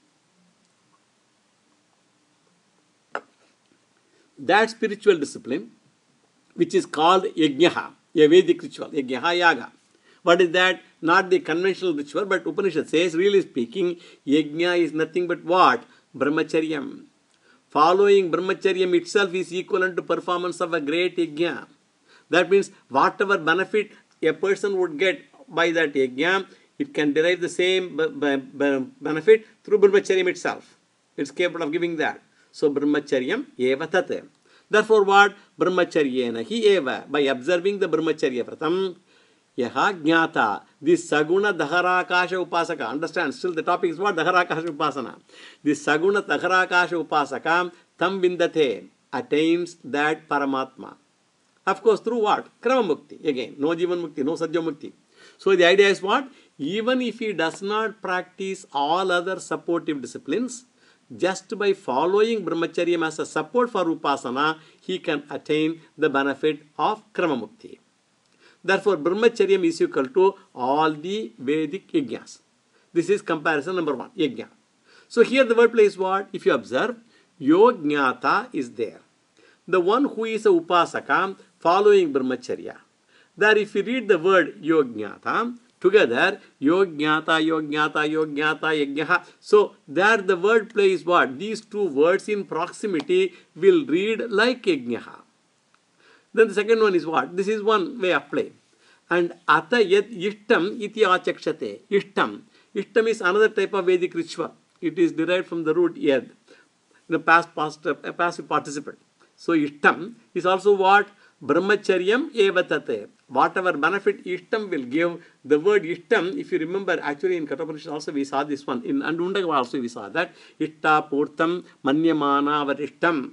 That spiritual discipline, which is called yajnaha, a Vedic ritual, yajnaha yaga. What is that? Not the conventional ritual, but Upanishad says, really speaking, yajna is nothing but what? Brahmacharyam. Following brahmacharyam itself is equivalent to performance of a great yajna. That means whatever benefit a person would get by that yajna, it can derive the same benefit through brahmacharyam itself. It's capable of giving that. So brahmacharyam eva tate. Therefore what? Brahmacharyena hi eva. By observing the brahmacharya vratam, yaha jnata. This saguna daharakasha upasaka. Understand? Still the topic is what? Daharakasha upasana. This saguna daharakasha upasaka tam vindate. Attains that paramatma. Of course, through what? Krama mukti. Again, no jivan mukti, no sadhya mukti. So the idea is what? Even if he does not practice all other supportive disciplines, just by following brahmacharyam as a support for upasana, he can attain the benefit of krama mukti. Therefore, brahmacharyam is equal to all the Vedic yajnas. This is comparison number one, yajna. So here the word play is what? If you observe, yojñata is there. The one who is a upasaka following brahmacharya. There if you read the word yojñata, together, yojñata, yojñata, yojñata, yajnaha. So, there the word play is what? These two words in proximity will read like yajnaha. Then the second one is what? This is one way of play. And ata yat ishtam iti achakshate. Ishtam. Ishtam is another type of Vedic ritual. It is derived from the root yad, the past, past uh, passive participle. So, ishtam is also what? Brahmacharyam eva tate. Whatever benefit ishtam will give, the word ishtam, if you remember, actually in Kathopanishad also we saw this one. In Andundaka also we saw that. Ishta purtam manyamana varishtam.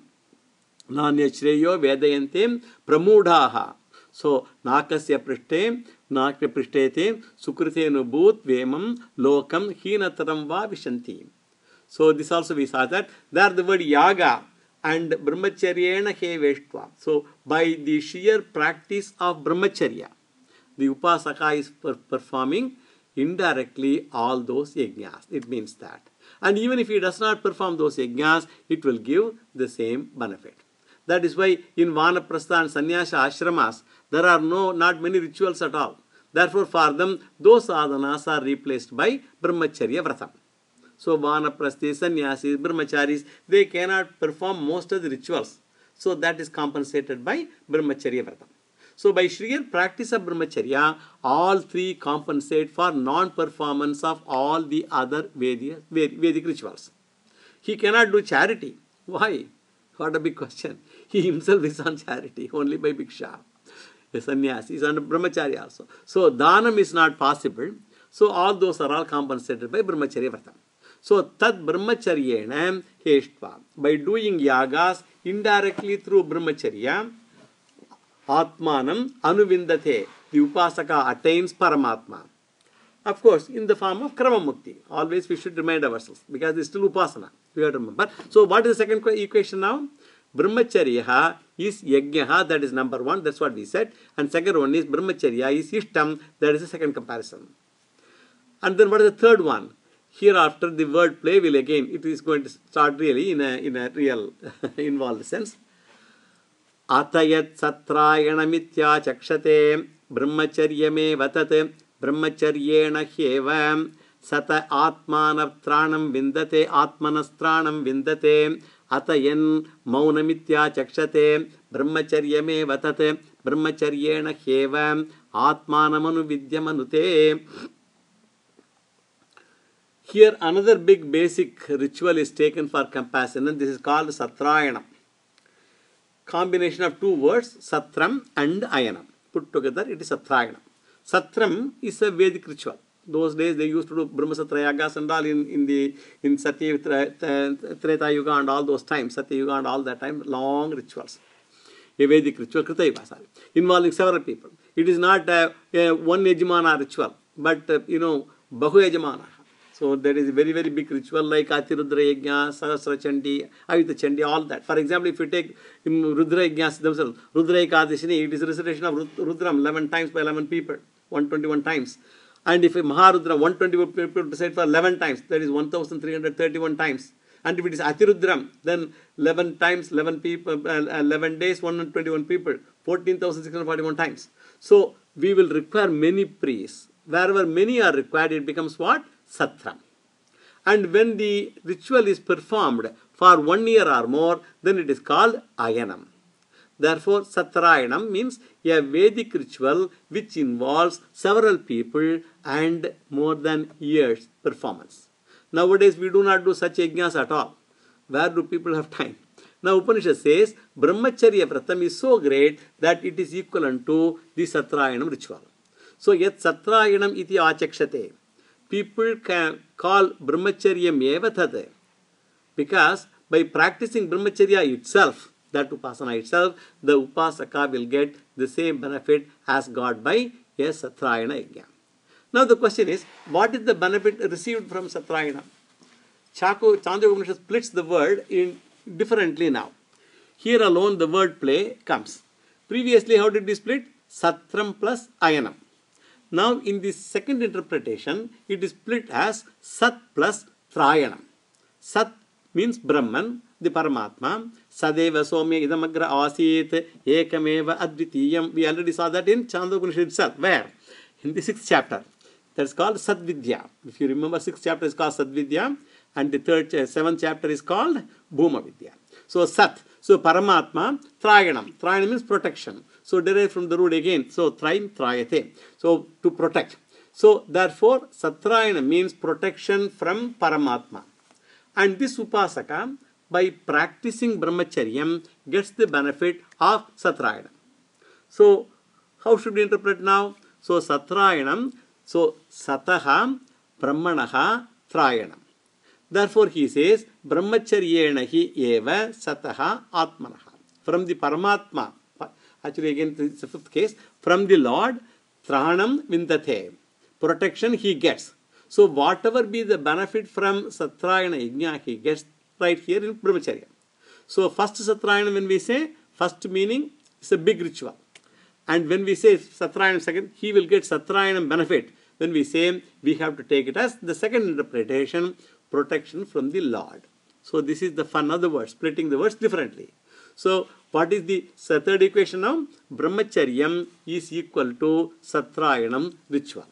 Nanya shreyo vedayante pramudhaha. So, nakasya prishte, nakya prishtete, sukritenu bhut vemam lokam hinataram va vishanti. So, this also we saw that. There the word yaga and brahmacharyena he veshtva. So, by the sheer practice of brahmacharya, the upasaka is per performing indirectly all those yajnas. It means that. And even if he does not perform those yajnas, it will give the same benefit. That is why in Vanaprastha and Sannyasa ashramas, there are no, not many rituals at all. Therefore, for them, those sadhanas are replaced by brahmacharya vratam. So, Vanaprasthis, Sannyasis, Brahmacharis, they cannot perform most of the rituals. So, that is compensated by Brahmacharya Vratam. So, by sheer practice of Brahmacharya, all three compensate for non-performance of all the other Vedic, Vedic rituals. He cannot do charity. Why? What a big question. He himself is on charity, only by Bhiksha. A sannyasi is under Brahmacharya also. So, Dhanam is not possible. So, all those are all compensated by Brahmacharya Vratam. So, tad brahmacharyena heštva. By doing yagas indirectly through brahmacharya, atmanam anuvindate. The upasaka attains paramatma. Of course, in the form of krama mukti. Always we should remind ourselves, because it's still upasana. We have to remember. So, what is the second equation now? Brahmacharya is yajnaha, that is number one, that's what we said. And second one is brahmacharya is ishtam, that is the second comparison. And then what is the third one? Hereafter the word play will again, it is going to start really in a, in a real involved sense. Atayat satrayana mitya chakshate brahmacharyame vatate brahmacharyena hyevam sata atmanastranam vindate atmanastranam vindate atayan maunamitya chakshate brahmacharyameva tat brahmacharyena heva atmanamanu vidyamanute. Here another big basic ritual is taken for compassion, and this is called Satrayanam. Combination of two words, Satram and Ayanam. Put together, it is Satrayanam. Satram is a Vedic ritual. Those days they used to do Brahma Satra Yagas and all in, in the in Satya Treta Yuga and all those times, Satya Yuga and all that time, long rituals. A Vedic ritual, Krita Yuga, sorry, involving several people. It is not a, a one Yajamana ritual, but uh, you know, Bahu Yajamana. So there is a very, very big ritual like Atirudra Yajna, Sahasra Chandi, Ayuta Chandi, all that. For example, if you take Rudra Yajnas themselves, Rudra Ekadashini, it is a recitation of Rudram eleven times by eleven people, one hundred twenty-one times. And if a Maharudra, one hundred twenty people recite for eleven times, that is one thousand three hundred thirty-one times. And if it is Atirudram, then eleven times, eleven people, uh, eleven days, one hundred twenty-one people, fourteen thousand six hundred forty-one times. So we will require many priests. Wherever many are required, it becomes what? Satram. And when the ritual is performed for one year or more, then it is called Ayanam. Therefore, Satrayanam means a Vedic ritual which involves several people and more than years performance. Nowadays, we do not do such yajnas at all. Where do people have time? Now, Upanishad says, Brahmacharya Vratam is so great that it is equivalent to the Satrayanam ritual. So, yet Satrayanam iti achakshate. People can call Brahmacharyam eva tat, because by practicing Brahmacharya itself, that Upasana itself, the Upasaka will get the same benefit as got by a Satrayana Yajna. Now the question is, what is the benefit received from Satrayana? Chako, Chandogya Upanishad splits the word in differently now. Here alone the word play comes. Previously, how did we split? Satram plus Ayanam. Now, in the second interpretation, it is split as Sat plus Trayanam. Sat means Brahman, the Paramatma. Sadeva Somya Idamagra Asit Ekameva Advitiyam. We already saw that in Chandogya Upanishad itself. Where? In the sixth chapter. That's called Sadvidya. If you remember, sixth chapter is called Sadvidya, and the third, uh, seventh chapter is called Bhuma Vidya. So, Sat. So, Paramatma, Trayanam. Trayanam means protection. So, derived from the root again. So, Traim, Trayate. So, to protect. So, therefore, Satrayana means protection from Paramatma. And this Upasaka, by practicing Brahmacharyam, gets the benefit of Satrayana. So, how should we interpret now? So, Satrayanam, so, Sataha, Brahmanaha, Trayanam. Therefore, he says, Brahmacharyena hi eva Sataha Atmanaha. From the Paramatma, actually again this is the fifth case, from the Lord, Tranam Vindate. Protection he gets. So, whatever be the benefit from Satrayana Yajna, he gets right here in Brahmacharya. So, first Satrayana, when we say, first meaning, it's a big ritual. And when we say Satrayana second, he will get Satrayana benefit. When we say, we have to take it as the second interpretation, protection from the Lord. So, this is the fun of the words, splitting the words differently. So, what is the third equation now? Brahmacharyam is equal to Satrayanam ritual.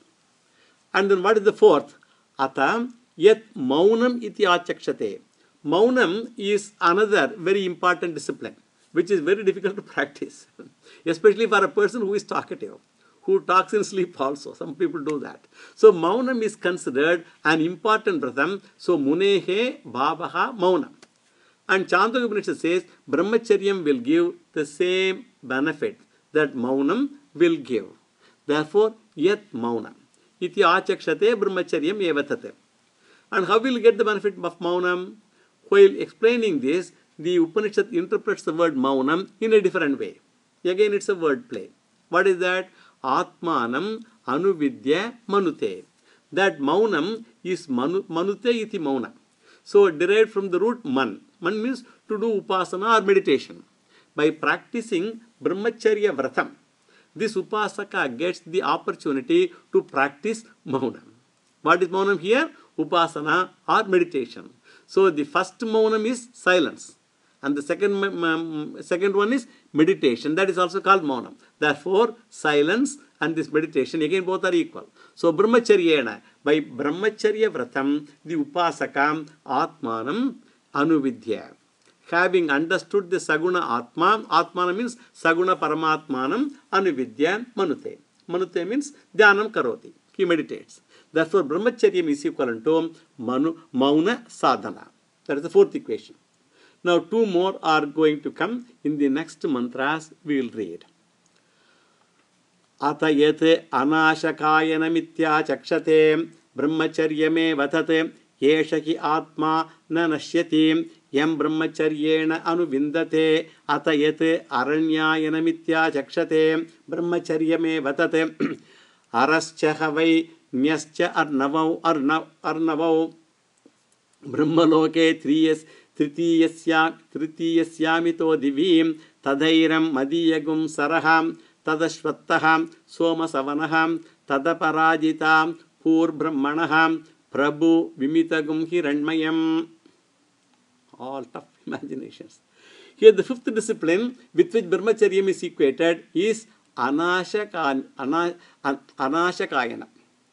And then what is the fourth? Ata yat maunam iti achakshate. Maunam is another very important discipline, which is very difficult to practice, especially for a person who is talkative, who talks in sleep also. Some people do that. So, maunam is considered an important vratam. So, munehe bhavaha maunam. And Chandogya Upanishad says, Brahmacharyam will give the same benefit that maunam will give. Therefore, yat maunam. Iti achakshate brahmacharyam evatate. And how will you get the benefit of maunam? While explaining this, the Upanishad interprets the word maunam in a different way. Again, it's a word play. What is that? Atmanam anuvidya manute. That maunam is manu, manute iti mauna. So, derived from the root man. Man means to do upasana or meditation. By practicing brahmacharya vratam, this upasaka gets the opportunity to practice maunam. What is maunam here? Upasana or meditation. So, the first maunam is silence. And the second, um, second one is meditation. That is also called maunam. Therefore, silence and this meditation, again both are equal. So, brahmacharyena, by brahmacharya vratam, the upasaka atmanam anuvidya. having understood the Saguna Atma, Atmana means Saguna Paramatmanam, Anuvidya Manute. Manute means Dhyanam Karoti. He meditates. Therefore, Brahmacharyam is equivalent to Manu, Mauna Sadhana. That is the fourth equation. Now, two more are going to come in the next mantras we will read. Ata yet anashakayana mitya chakshate brahmacharyame vatate yesha ki atma na nashyati yam brahmacharyena anuvindate ata yet aranyayana mitya chakshate brahmacharyame vatate arascha havai nyascha arnavau arnav arnavau brahmaloke triyas tritiyasya tritiyasyaamito divim tadairam madiyagum saraham tadashvattaham somasavanaham tadaparajita pur brahmanaham prabhu vimitagum hiranmayam. All tough imaginations. Here the fifth discipline with which Brahmacharyam is equated is anashaka, ana, anashakayana.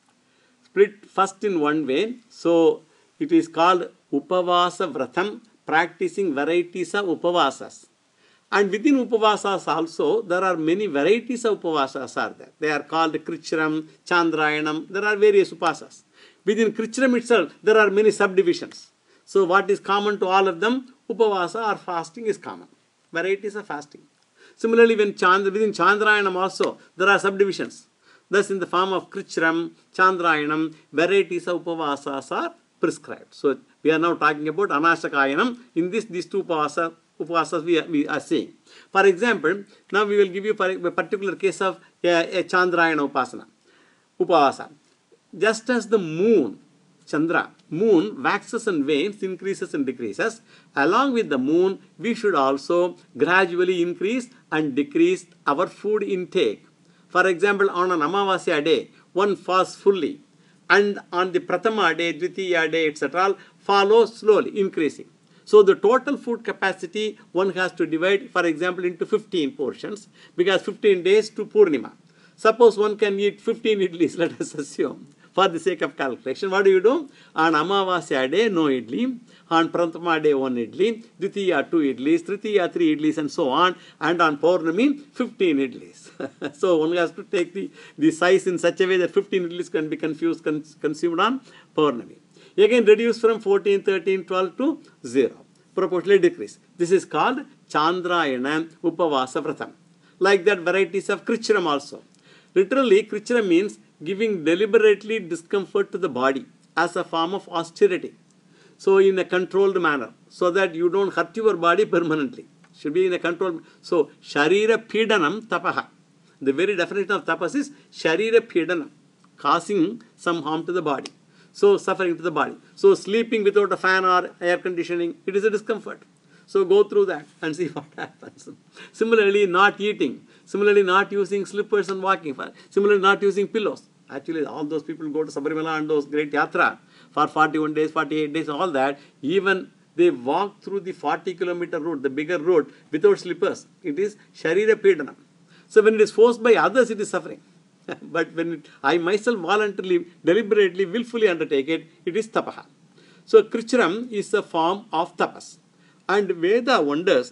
Split first in one way. So it is called upavasa vratam, practicing varieties of upavasas. And within upavasas also, there are many varieties of upavasas are there. They are called Krichram, Chandrayanam. There are various upasas. Within Krichram itself, there are many subdivisions. So what is common to all of them? Upavasa or fasting is common. Varieties of fasting. Similarly, when Chandra, within Chandrayanam also, there are subdivisions. Thus, in the form of Krichram, Chandrayanam, varieties of upavasas are prescribed. So we are now talking about Anashakayanam. In this, these two upavasas, upavasas we are, we are seeing. For example, now we will give you a particular case of a, a Chandrayana upasana, upavasa. Just as the moon, Chandra, moon waxes and wanes, increases and decreases, along with the moon, we should also gradually increase and decrease our food intake. For example, on an Amavasya day, one fasts fully, and on the Pratama day, Dvitiya day, et cetera, follows slowly, increasing. So the total food capacity one has to divide, for example, into fifteen portions, because fifteen days to Purnima. Suppose one can eat fifteen idlis, let us assume, for the sake of calculation. What do you do? On Amavasya day, no idli. On Pratama day, one idli. Dvitiya, two idlis. Tritiya, three idlis, and so on. And on Purnami, fifteen idlis. So one has to take the, the size in such a way that fifteen idlis can be confused, cons consumed on Purnami. Again, reduce from fourteen, thirteen, twelve to zero. Proportionally decrease. This is called Chandrayana Upavasa Vratam. Like that, varieties of Krichram also. Literally, Krichram means giving deliberately discomfort to the body as a form of austerity. So in a controlled manner, so that you don't hurt your body permanently. Should be in a controlled. So, Sharira Pidanam Tapaha. The very definition of tapas is Sharira Pidanam, causing some harm to the body. So, suffering to the body. So, sleeping without a fan or air conditioning, it is a discomfort. So, go through that and see what happens. Similarly, not eating. Similarly, not using slippers and walking. Similarly, not using pillows. Actually, all those people go to Sabarimala and those great yatra for forty-one days, forty-eight days, all that. Even they walk through the forty kilometer route, the bigger road, without slippers. It is Sharira Pidanam. So, when it is forced by others, it is suffering. But when it, I myself voluntarily, deliberately, willfully undertake it, it is tapaha. So, Krichram is a form of tapas. And Veda wonders,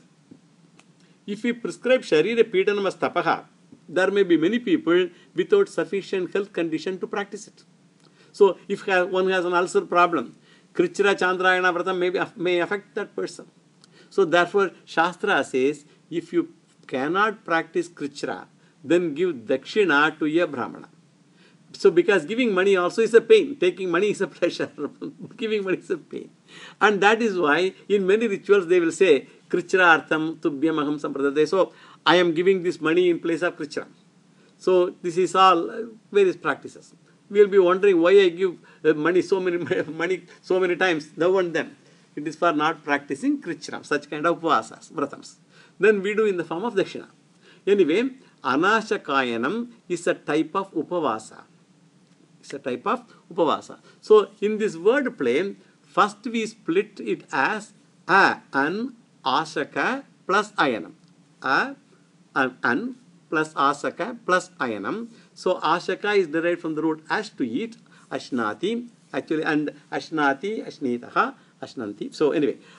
if we prescribe Sharira Pidanam as tapaha, there may be many people without sufficient health condition to practice it. So, if one has an ulcer problem, Krichra Chandrayana Vratam may, be, may affect that person. So, therefore, Shastra says, if you cannot practice Krichra, then give Dakshina to a Brahmana. So, because giving money also is a pain. Taking money is a pleasure. Giving money is a pain. And that is why in many rituals they will say, Krichra Artham Tubhyam Aham Sampradate. So, I am giving this money in place of Krichra. So, this is all various practices. We will be wondering why I give money so many money so many times, now and then. It is for not practicing Krichram, such kind of upasas, vratams. Then we do in the form of Dakshina. Anyway, Anashakayanam is a type of upavasa. It's a type of upavasa. So, in this word play, first we split it as a, an, ashaka plus ayanam. A, an, an plus asaka plus ayanam. So, ashaka is derived from the root ash, to eat, ashnati, actually, and ashnati, ashnitaha, ashnanti. So, anyway,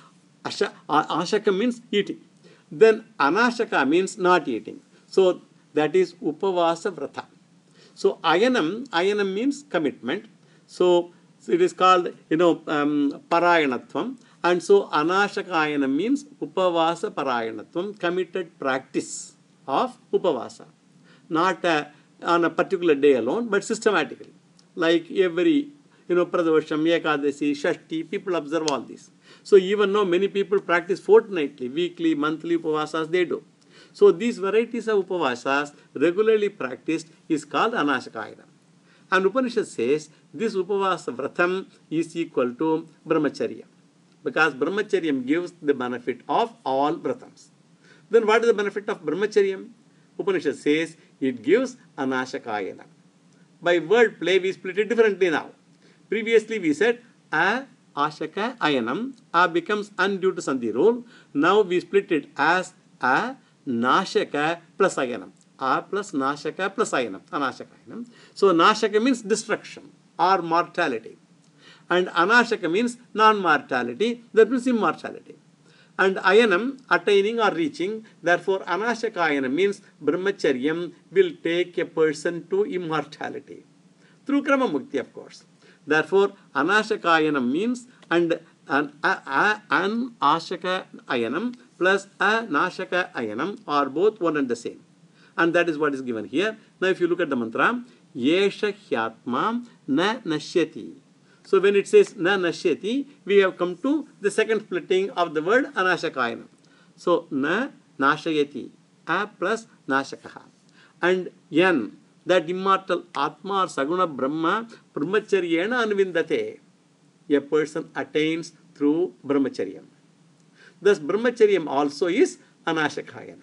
Asha, ashaka means eating. Then anashaka means not eating. So that is upavasa vrata. So ayanam, ayanam means commitment. So it is called, you know, um, parayanatvam. And so anashaka ayanam means upavasa parayanatvam, committed practice of upavasa. Not uh, on a particular day alone, but systematically. Like every, you know, Pradavasham, Ekadasi, Shashti, people observe all this. So even though many people practice fortnightly, weekly, monthly upavasas, they do. So these varieties of upavasas regularly practiced is called anashakayana. And Upanishad says this upavasa vratam is equal to brahmacharya. Because brahmacharyam gives the benefit of all vratams. Then what is the benefit of brahmacharyam? Upanishad says it gives anashakayana. By word play we split it differently now. Previously we said a ashaka ayanam, a becomes an due to sandhi rule. Now we split it as a nashaka plus ayanam. A plus nashaka plus ayanam, anashaka ayanam. So nashaka means destruction or mortality. And anashaka means non-mortality, that means immortality. And ayanam, attaining or reaching, therefore anashaka ayanam means brahmacharyam will take a person to immortality. Through krama mukti, of course. Therefore, anashaka ayanam means and an, a, a, an ashaka ayanam plus a nashaka ayanam are both one and the same. And that is what is given here. Now if you look at the mantra, yesha hyatma na nashyati. So when it says na nashyati, we have come to the second splitting of the word anashaka ayanam. So na nashayati, a plus nashakaha. And yan, that immortal Atma or Saguna Brahma, Brahmacharyena anvindate. A person attains through Brahmacharyam. Thus, Brahmacharyam also is Anashakayana.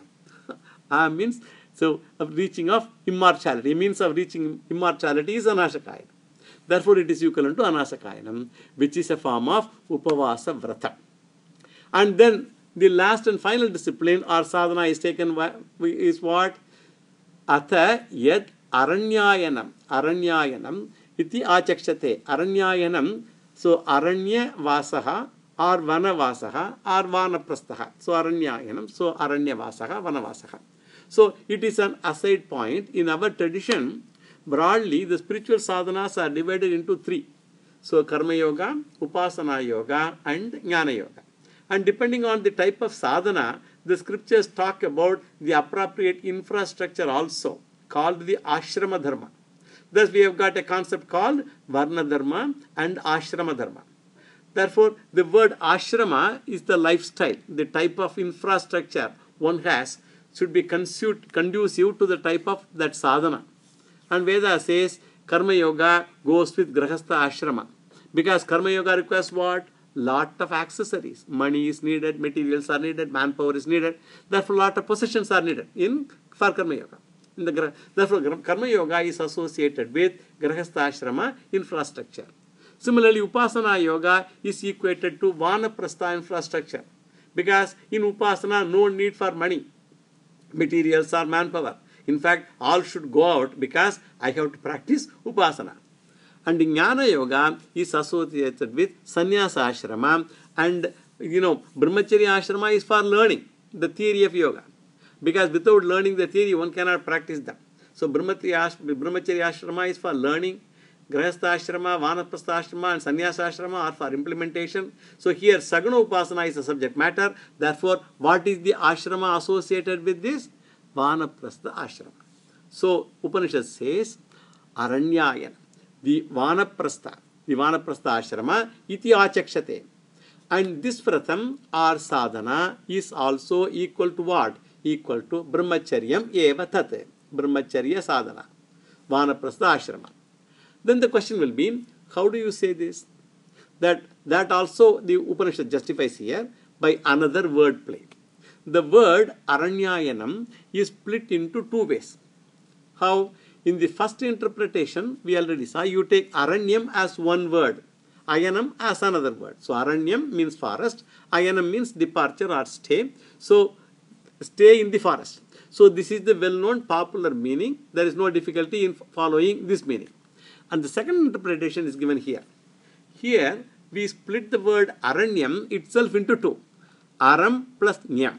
Ah means, so, of reaching of immortality. Means of reaching immortality is Anashakayana. Therefore, it is equivalent to Anashakayanam, which is a form of Upavasa Vrata. And then, the last and final discipline or sadhana is taken, is what? Atha yad aranyayanam. Aranyayanam iti achakshate. Aranyayanam, so aranya vasaha or vana vasaha or vana prastaha. So aranyayanam, so aranya vasaha, vana vasaha. So it is an aside point. In our tradition, broadly, the spiritual sadhanas are divided into three. So karma yoga, upasana yoga and jnana yoga. And depending on the type of sadhana, the scriptures talk about the appropriate infrastructure also, called the ashrama dharma. Thus we have got a concept called varna dharma and ashrama dharma. Therefore, the word ashrama is the lifestyle, the type of infrastructure one has should be conducive to the type of that sadhana. And Veda says karma yoga goes with grahastha ashrama. Because karma yoga requires what? Lot of accessories. Money is needed, materials are needed, manpower is needed. Therefore, lot of possessions are needed in for karma yoga. In the, therefore, karma yoga is associated with grahastha ashrama infrastructure. Similarly, upasana yoga is equated to vanaprastha infrastructure. Because in upasana, no need for money, materials or manpower. In fact, all should go out because I have to practice upasana. And jnana yoga is associated with sannyasa ashrama, and you know, brahmacharya ashrama is for learning the theory of yoga. Because without learning the theory, one cannot practice them. So brahmacharya ashrama is for learning, grahastha ashrama, vanaprastha ashrama and sannyasa ashrama are for implementation. So here saguna upasana is the subject matter. Therefore, what is the ashrama associated with this? Vanaprastha ashrama. So Upanishad says aranyayana. The vanaprastha, the vanaprastha ashrama, iti achakshate. And this vratam or sadhana is also equal to what? Equal to brahmacharyam eva tate. Brahmacharya sadhana. Vanaprastha ashrama. Then the question will be, how do you say this? That, that also the Upanishad justifies here by another word play. The word aranyayanam is split into two ways. How? In the first interpretation, we already saw, you take aranyam as one word, ayanam as another word. So aranyam means forest, ayanam means departure or stay. So stay in the forest. So this is the well-known popular meaning. There is no difficulty in following this meaning. And the second interpretation is given here. Here we split the word aranyam itself into two. aram plus nya.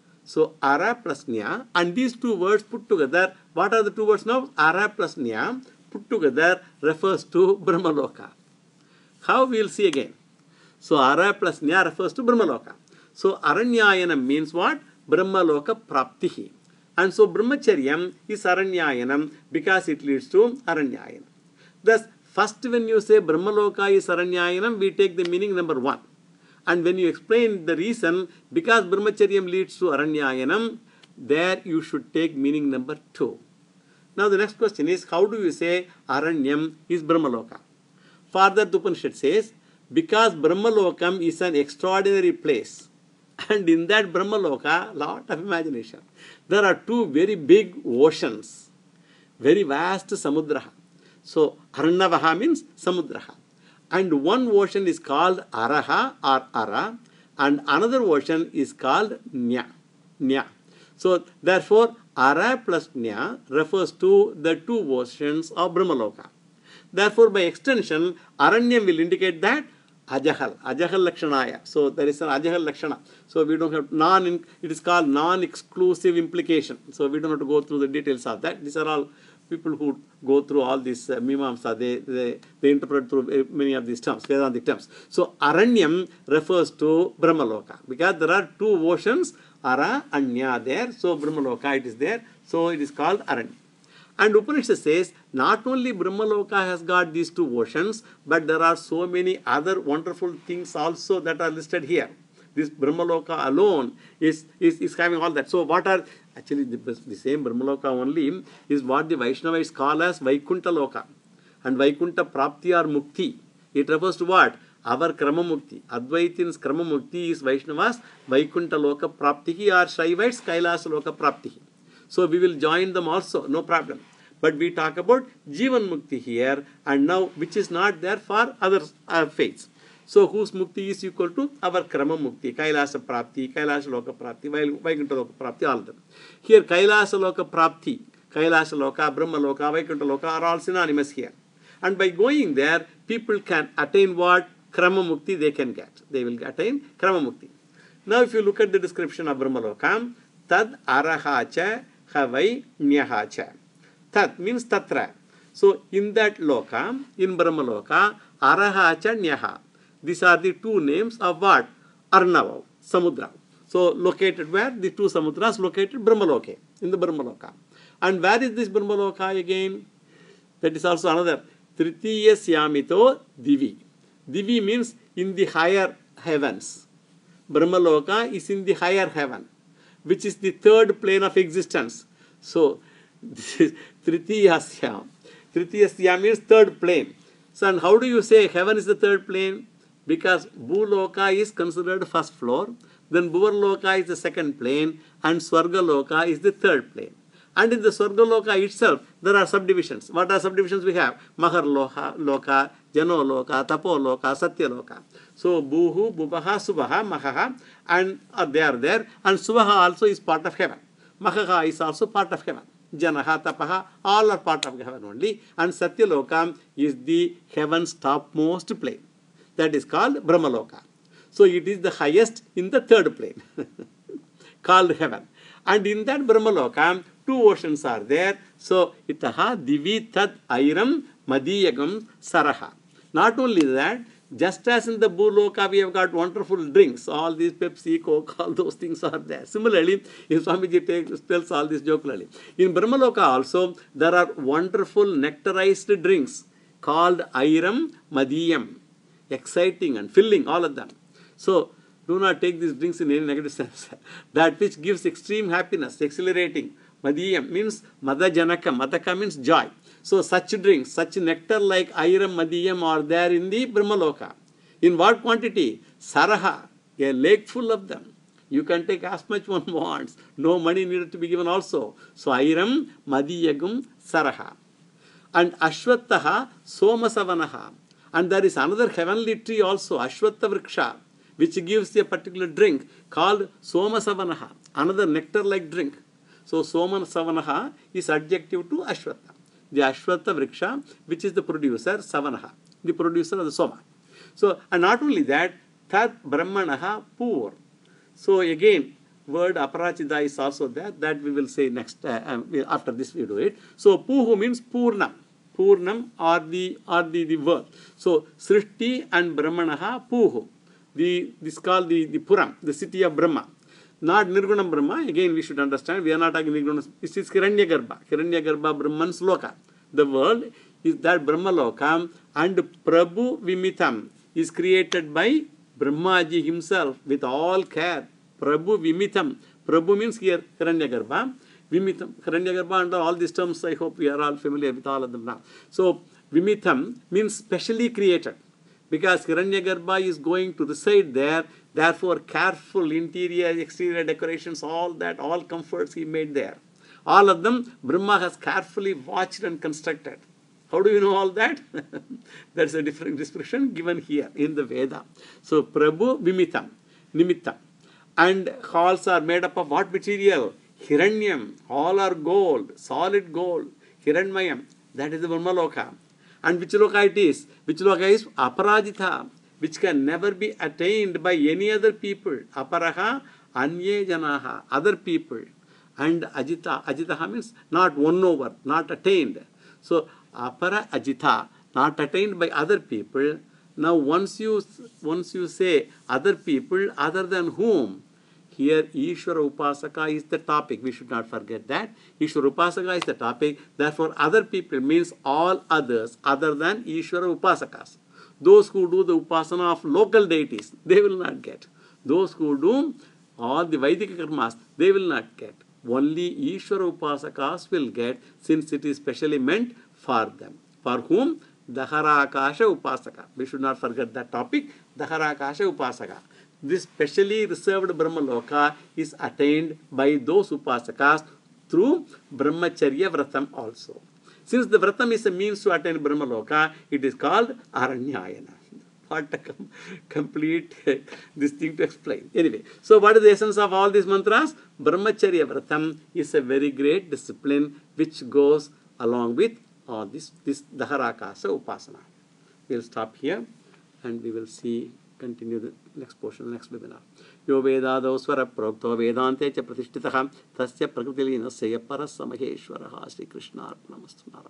So ara plus nya, and these two words put together, what are the two words now? Ara plus nya put together refers to Brahmaloka. How we will see again. So ara plus nya refers to Brahmaloka. So aranyayanam means what? Brahmaloka praptihi. And so brahmacharyam is aranyayanam because it leads to aranyayanam. Thus, first when you say Brahmaloka is aranyayanam, we take the meaning number one. And when you explain the reason, because brahmacharyam leads to aranyayanam, there you should take meaning number two. Now the next question is, how do you say aranyam is Brahmaloka? Further, the Upanishad says, because Brahmalokam is an extraordinary place, and in that Brahmaloka, lot of imagination. There are two very big oceans, very vast samudraha. So, Arnavaha means samudraha. And one ocean is called Araha or Ara, and another ocean is called Nya. Nya. So, therefore, Ara plus Nya refers to the two oceans of Brahmaloka. Therefore, by extension, Aranyam will indicate that Ajahal, Ajahal Lakshanaya. So there is an Ajahal Lakshana. So we don't have non, it is called non-exclusive implication. So we don't have to go through the details of that. These are all people who go through all these uh, Mimamsa. They, they, they interpret through many of these terms, Vedantic terms. So Aranyam refers to Brahmaloka because there are two oceans, Ara and Nya there. So Brahmaloka it is there. So it is called Aranyam. And Upanishad says, not only Brahmaloka has got these two oceans, but there are so many other wonderful things also that are listed here. This Brahmaloka alone is, is, is having all that. So what are, actually the, the same Brahmaloka only is what the Vaishnavas call as Vaikuntha Loka. And Vaikuntha Prapti or Mukti. It refers to what? Our Krama Mukti. Advaitin's Krama Mukti is Vaishnavas Vaikuntha Loka Praptihi or Shaivites Kailasa Loka Praptihi. So we will join them also, no problem. But we talk about Jivan Mukti here, and now which is not there for other uh, faiths. So whose Mukti is equal to our Krama Mukti, Kailasa Prapti, Kailasa Loka Prapti, Vaikuntha Loka Prapti, all of them. Here Kailasa Loka Prapti, Kailasa Loka, Brahma Loka, Vaikuntha Loka are all synonymous here. And by going there, people can attain what? Krama Mukti they can get. They will attain Krama Mukti. Now if you look at the description of Brahma Loka, Tad Arahacha Havai Nyahacha. Tat means Tatra. So in that Loka, in Brahma Loka, Arahacha Nyaha. These are the two names of what? Arnava, Samudra. So located where? The two Samudras located Brahmaloka, in the Brahmaloka. And where is this Brahmaloka again? That is also another. Tritiya Syamito Divi. Divi means in the higher heavens. Brahmaloka is in the higher heaven, which is the third plane of existence. So this is Tritiya Syam. Tritiya Syam means third plane. So and how do you say heaven is the third plane? Because Bhuloka is considered first floor, then Bhuvarloka is the second plane, and Swargaloka is the third plane. And in the Swargaloka itself, there are subdivisions. What are subdivisions we have? Maharloka, Loka, Janoloka, Tapoloka, Satyaloka. So Bhuhu, Bhubaha, Subaha, Mahaha, and uh, they are there. And Subaha also is part of heaven. Mahaha is also part of heaven. Janaha, Tapaha, all are part of heaven only. And Satyaloka is the heaven's topmost plane. That is called Brahmaloka. So it is the highest in the third plane, called heaven. And in that Brahmaloka, two oceans are there. So itaha divi tad airam madiyagam saraha. Not only that, just as in the Bhuloka we have got wonderful drinks, all these Pepsi, Coke, all those things are there. Similarly, if Swamiji takes, tells all this jocularly, in Brahmaloka also there are wonderful nectarized drinks called airam madiyam. Exciting and filling, all of them. So, do not take these drinks in any negative sense. That which gives extreme happiness, exhilarating. Madiyam means Madajanaka. Madaka means joy. So, such drinks, such nectar like Airam Madiyam are there in the Brahmaloka. In what quantity? Saraha, a lake full of them. You can take as much one wants. No money needed to be given also. So, Airam Madiyagum Saraha. And Ashwataha Somasavanaha. And there is another heavenly tree also, Ashwatha Vriksha, which gives a particular drink called Somasavanaha, another nectar-like drink. So Somasavanaha is adjective to Ashwatha. The Ashwatha Vriksha, which is the producer, Savanaha, the producer of the Soma. So, and not only that, Tat Brahmanaha Pur. So again, word aparajita is also there. That we will say next, uh, um, after this we do it. So puhu means purnam. Purnam are the, are the, the word. So Srishti and Brahmanaha puhu. The, this called the, the Puram, the city of Brahma. Not Nirgunam Brahma. Again, we should understand, we are not talking Nirgunam. This is Hiranyagarbha. Hiranyagarbha Brahman's loka. The world is that Brahma loka, and Prabhu Vimitam is created by Brahmaji himself with all care. Prabhu Vimitam. Prabhu means here Hiranyagarbha. Vimitam. Hiranyagarbha, and all these terms, I hope we are all familiar with all of them now. So, Vimitam means specially created. Because Hiranyagarbha is going to reside there, therefore careful interior, exterior decorations, all that, all comforts he made there. All of them, Brahma has carefully watched and constructed. How do you know all that? That's a different description given here in the Veda. So, Prabhu Vimitam, Nimittam. And halls are made up of what material? Hiranyam. All are gold, solid gold. Hiranmayam. That is the Brahma Loka. And which loka it is? Which loka is aparajita, which can never be attained by any other people. Aparaha, anye janaha, other people. And ajita, ajitaha means not won over, not attained. So, apara ajita, not attained by other people. Now, once you, once you say other people, other than whom? Here, Ishvara Upasaka is the topic. We should not forget that. Ishvara Upasaka is the topic. Therefore, other people means all others other than Ishvara Upasakas. Those who do the Upasana of local deities, they will not get. Those who do all the Vaidika karmas, they will not get. Only Ishvara Upasakas will get, since it is specially meant for them. For whom? Daharakasha Upasaka. We should not forget that topic. Daharakasha Upasaka. This specially reserved Brahma Loka is attained by those Upasakas through Brahmacharya Vratam also. Since the Vratam is a means to attain Brahma Loka, it is called Aranyayana. What a com complete this thing to explain. Anyway, so what is the essence of all these mantras? Brahmacharya Vratam is a very great discipline which goes along with all this, this Daharakasa Upasana. We will stop here and we will see. Continue the next portion, next webinar. Yo Vedado Swara Prokto Vedante cha Pratishthitaha Tasya Prakritilina Saya Parasa Maheshwaraha Sri Krishna Arpanamastu.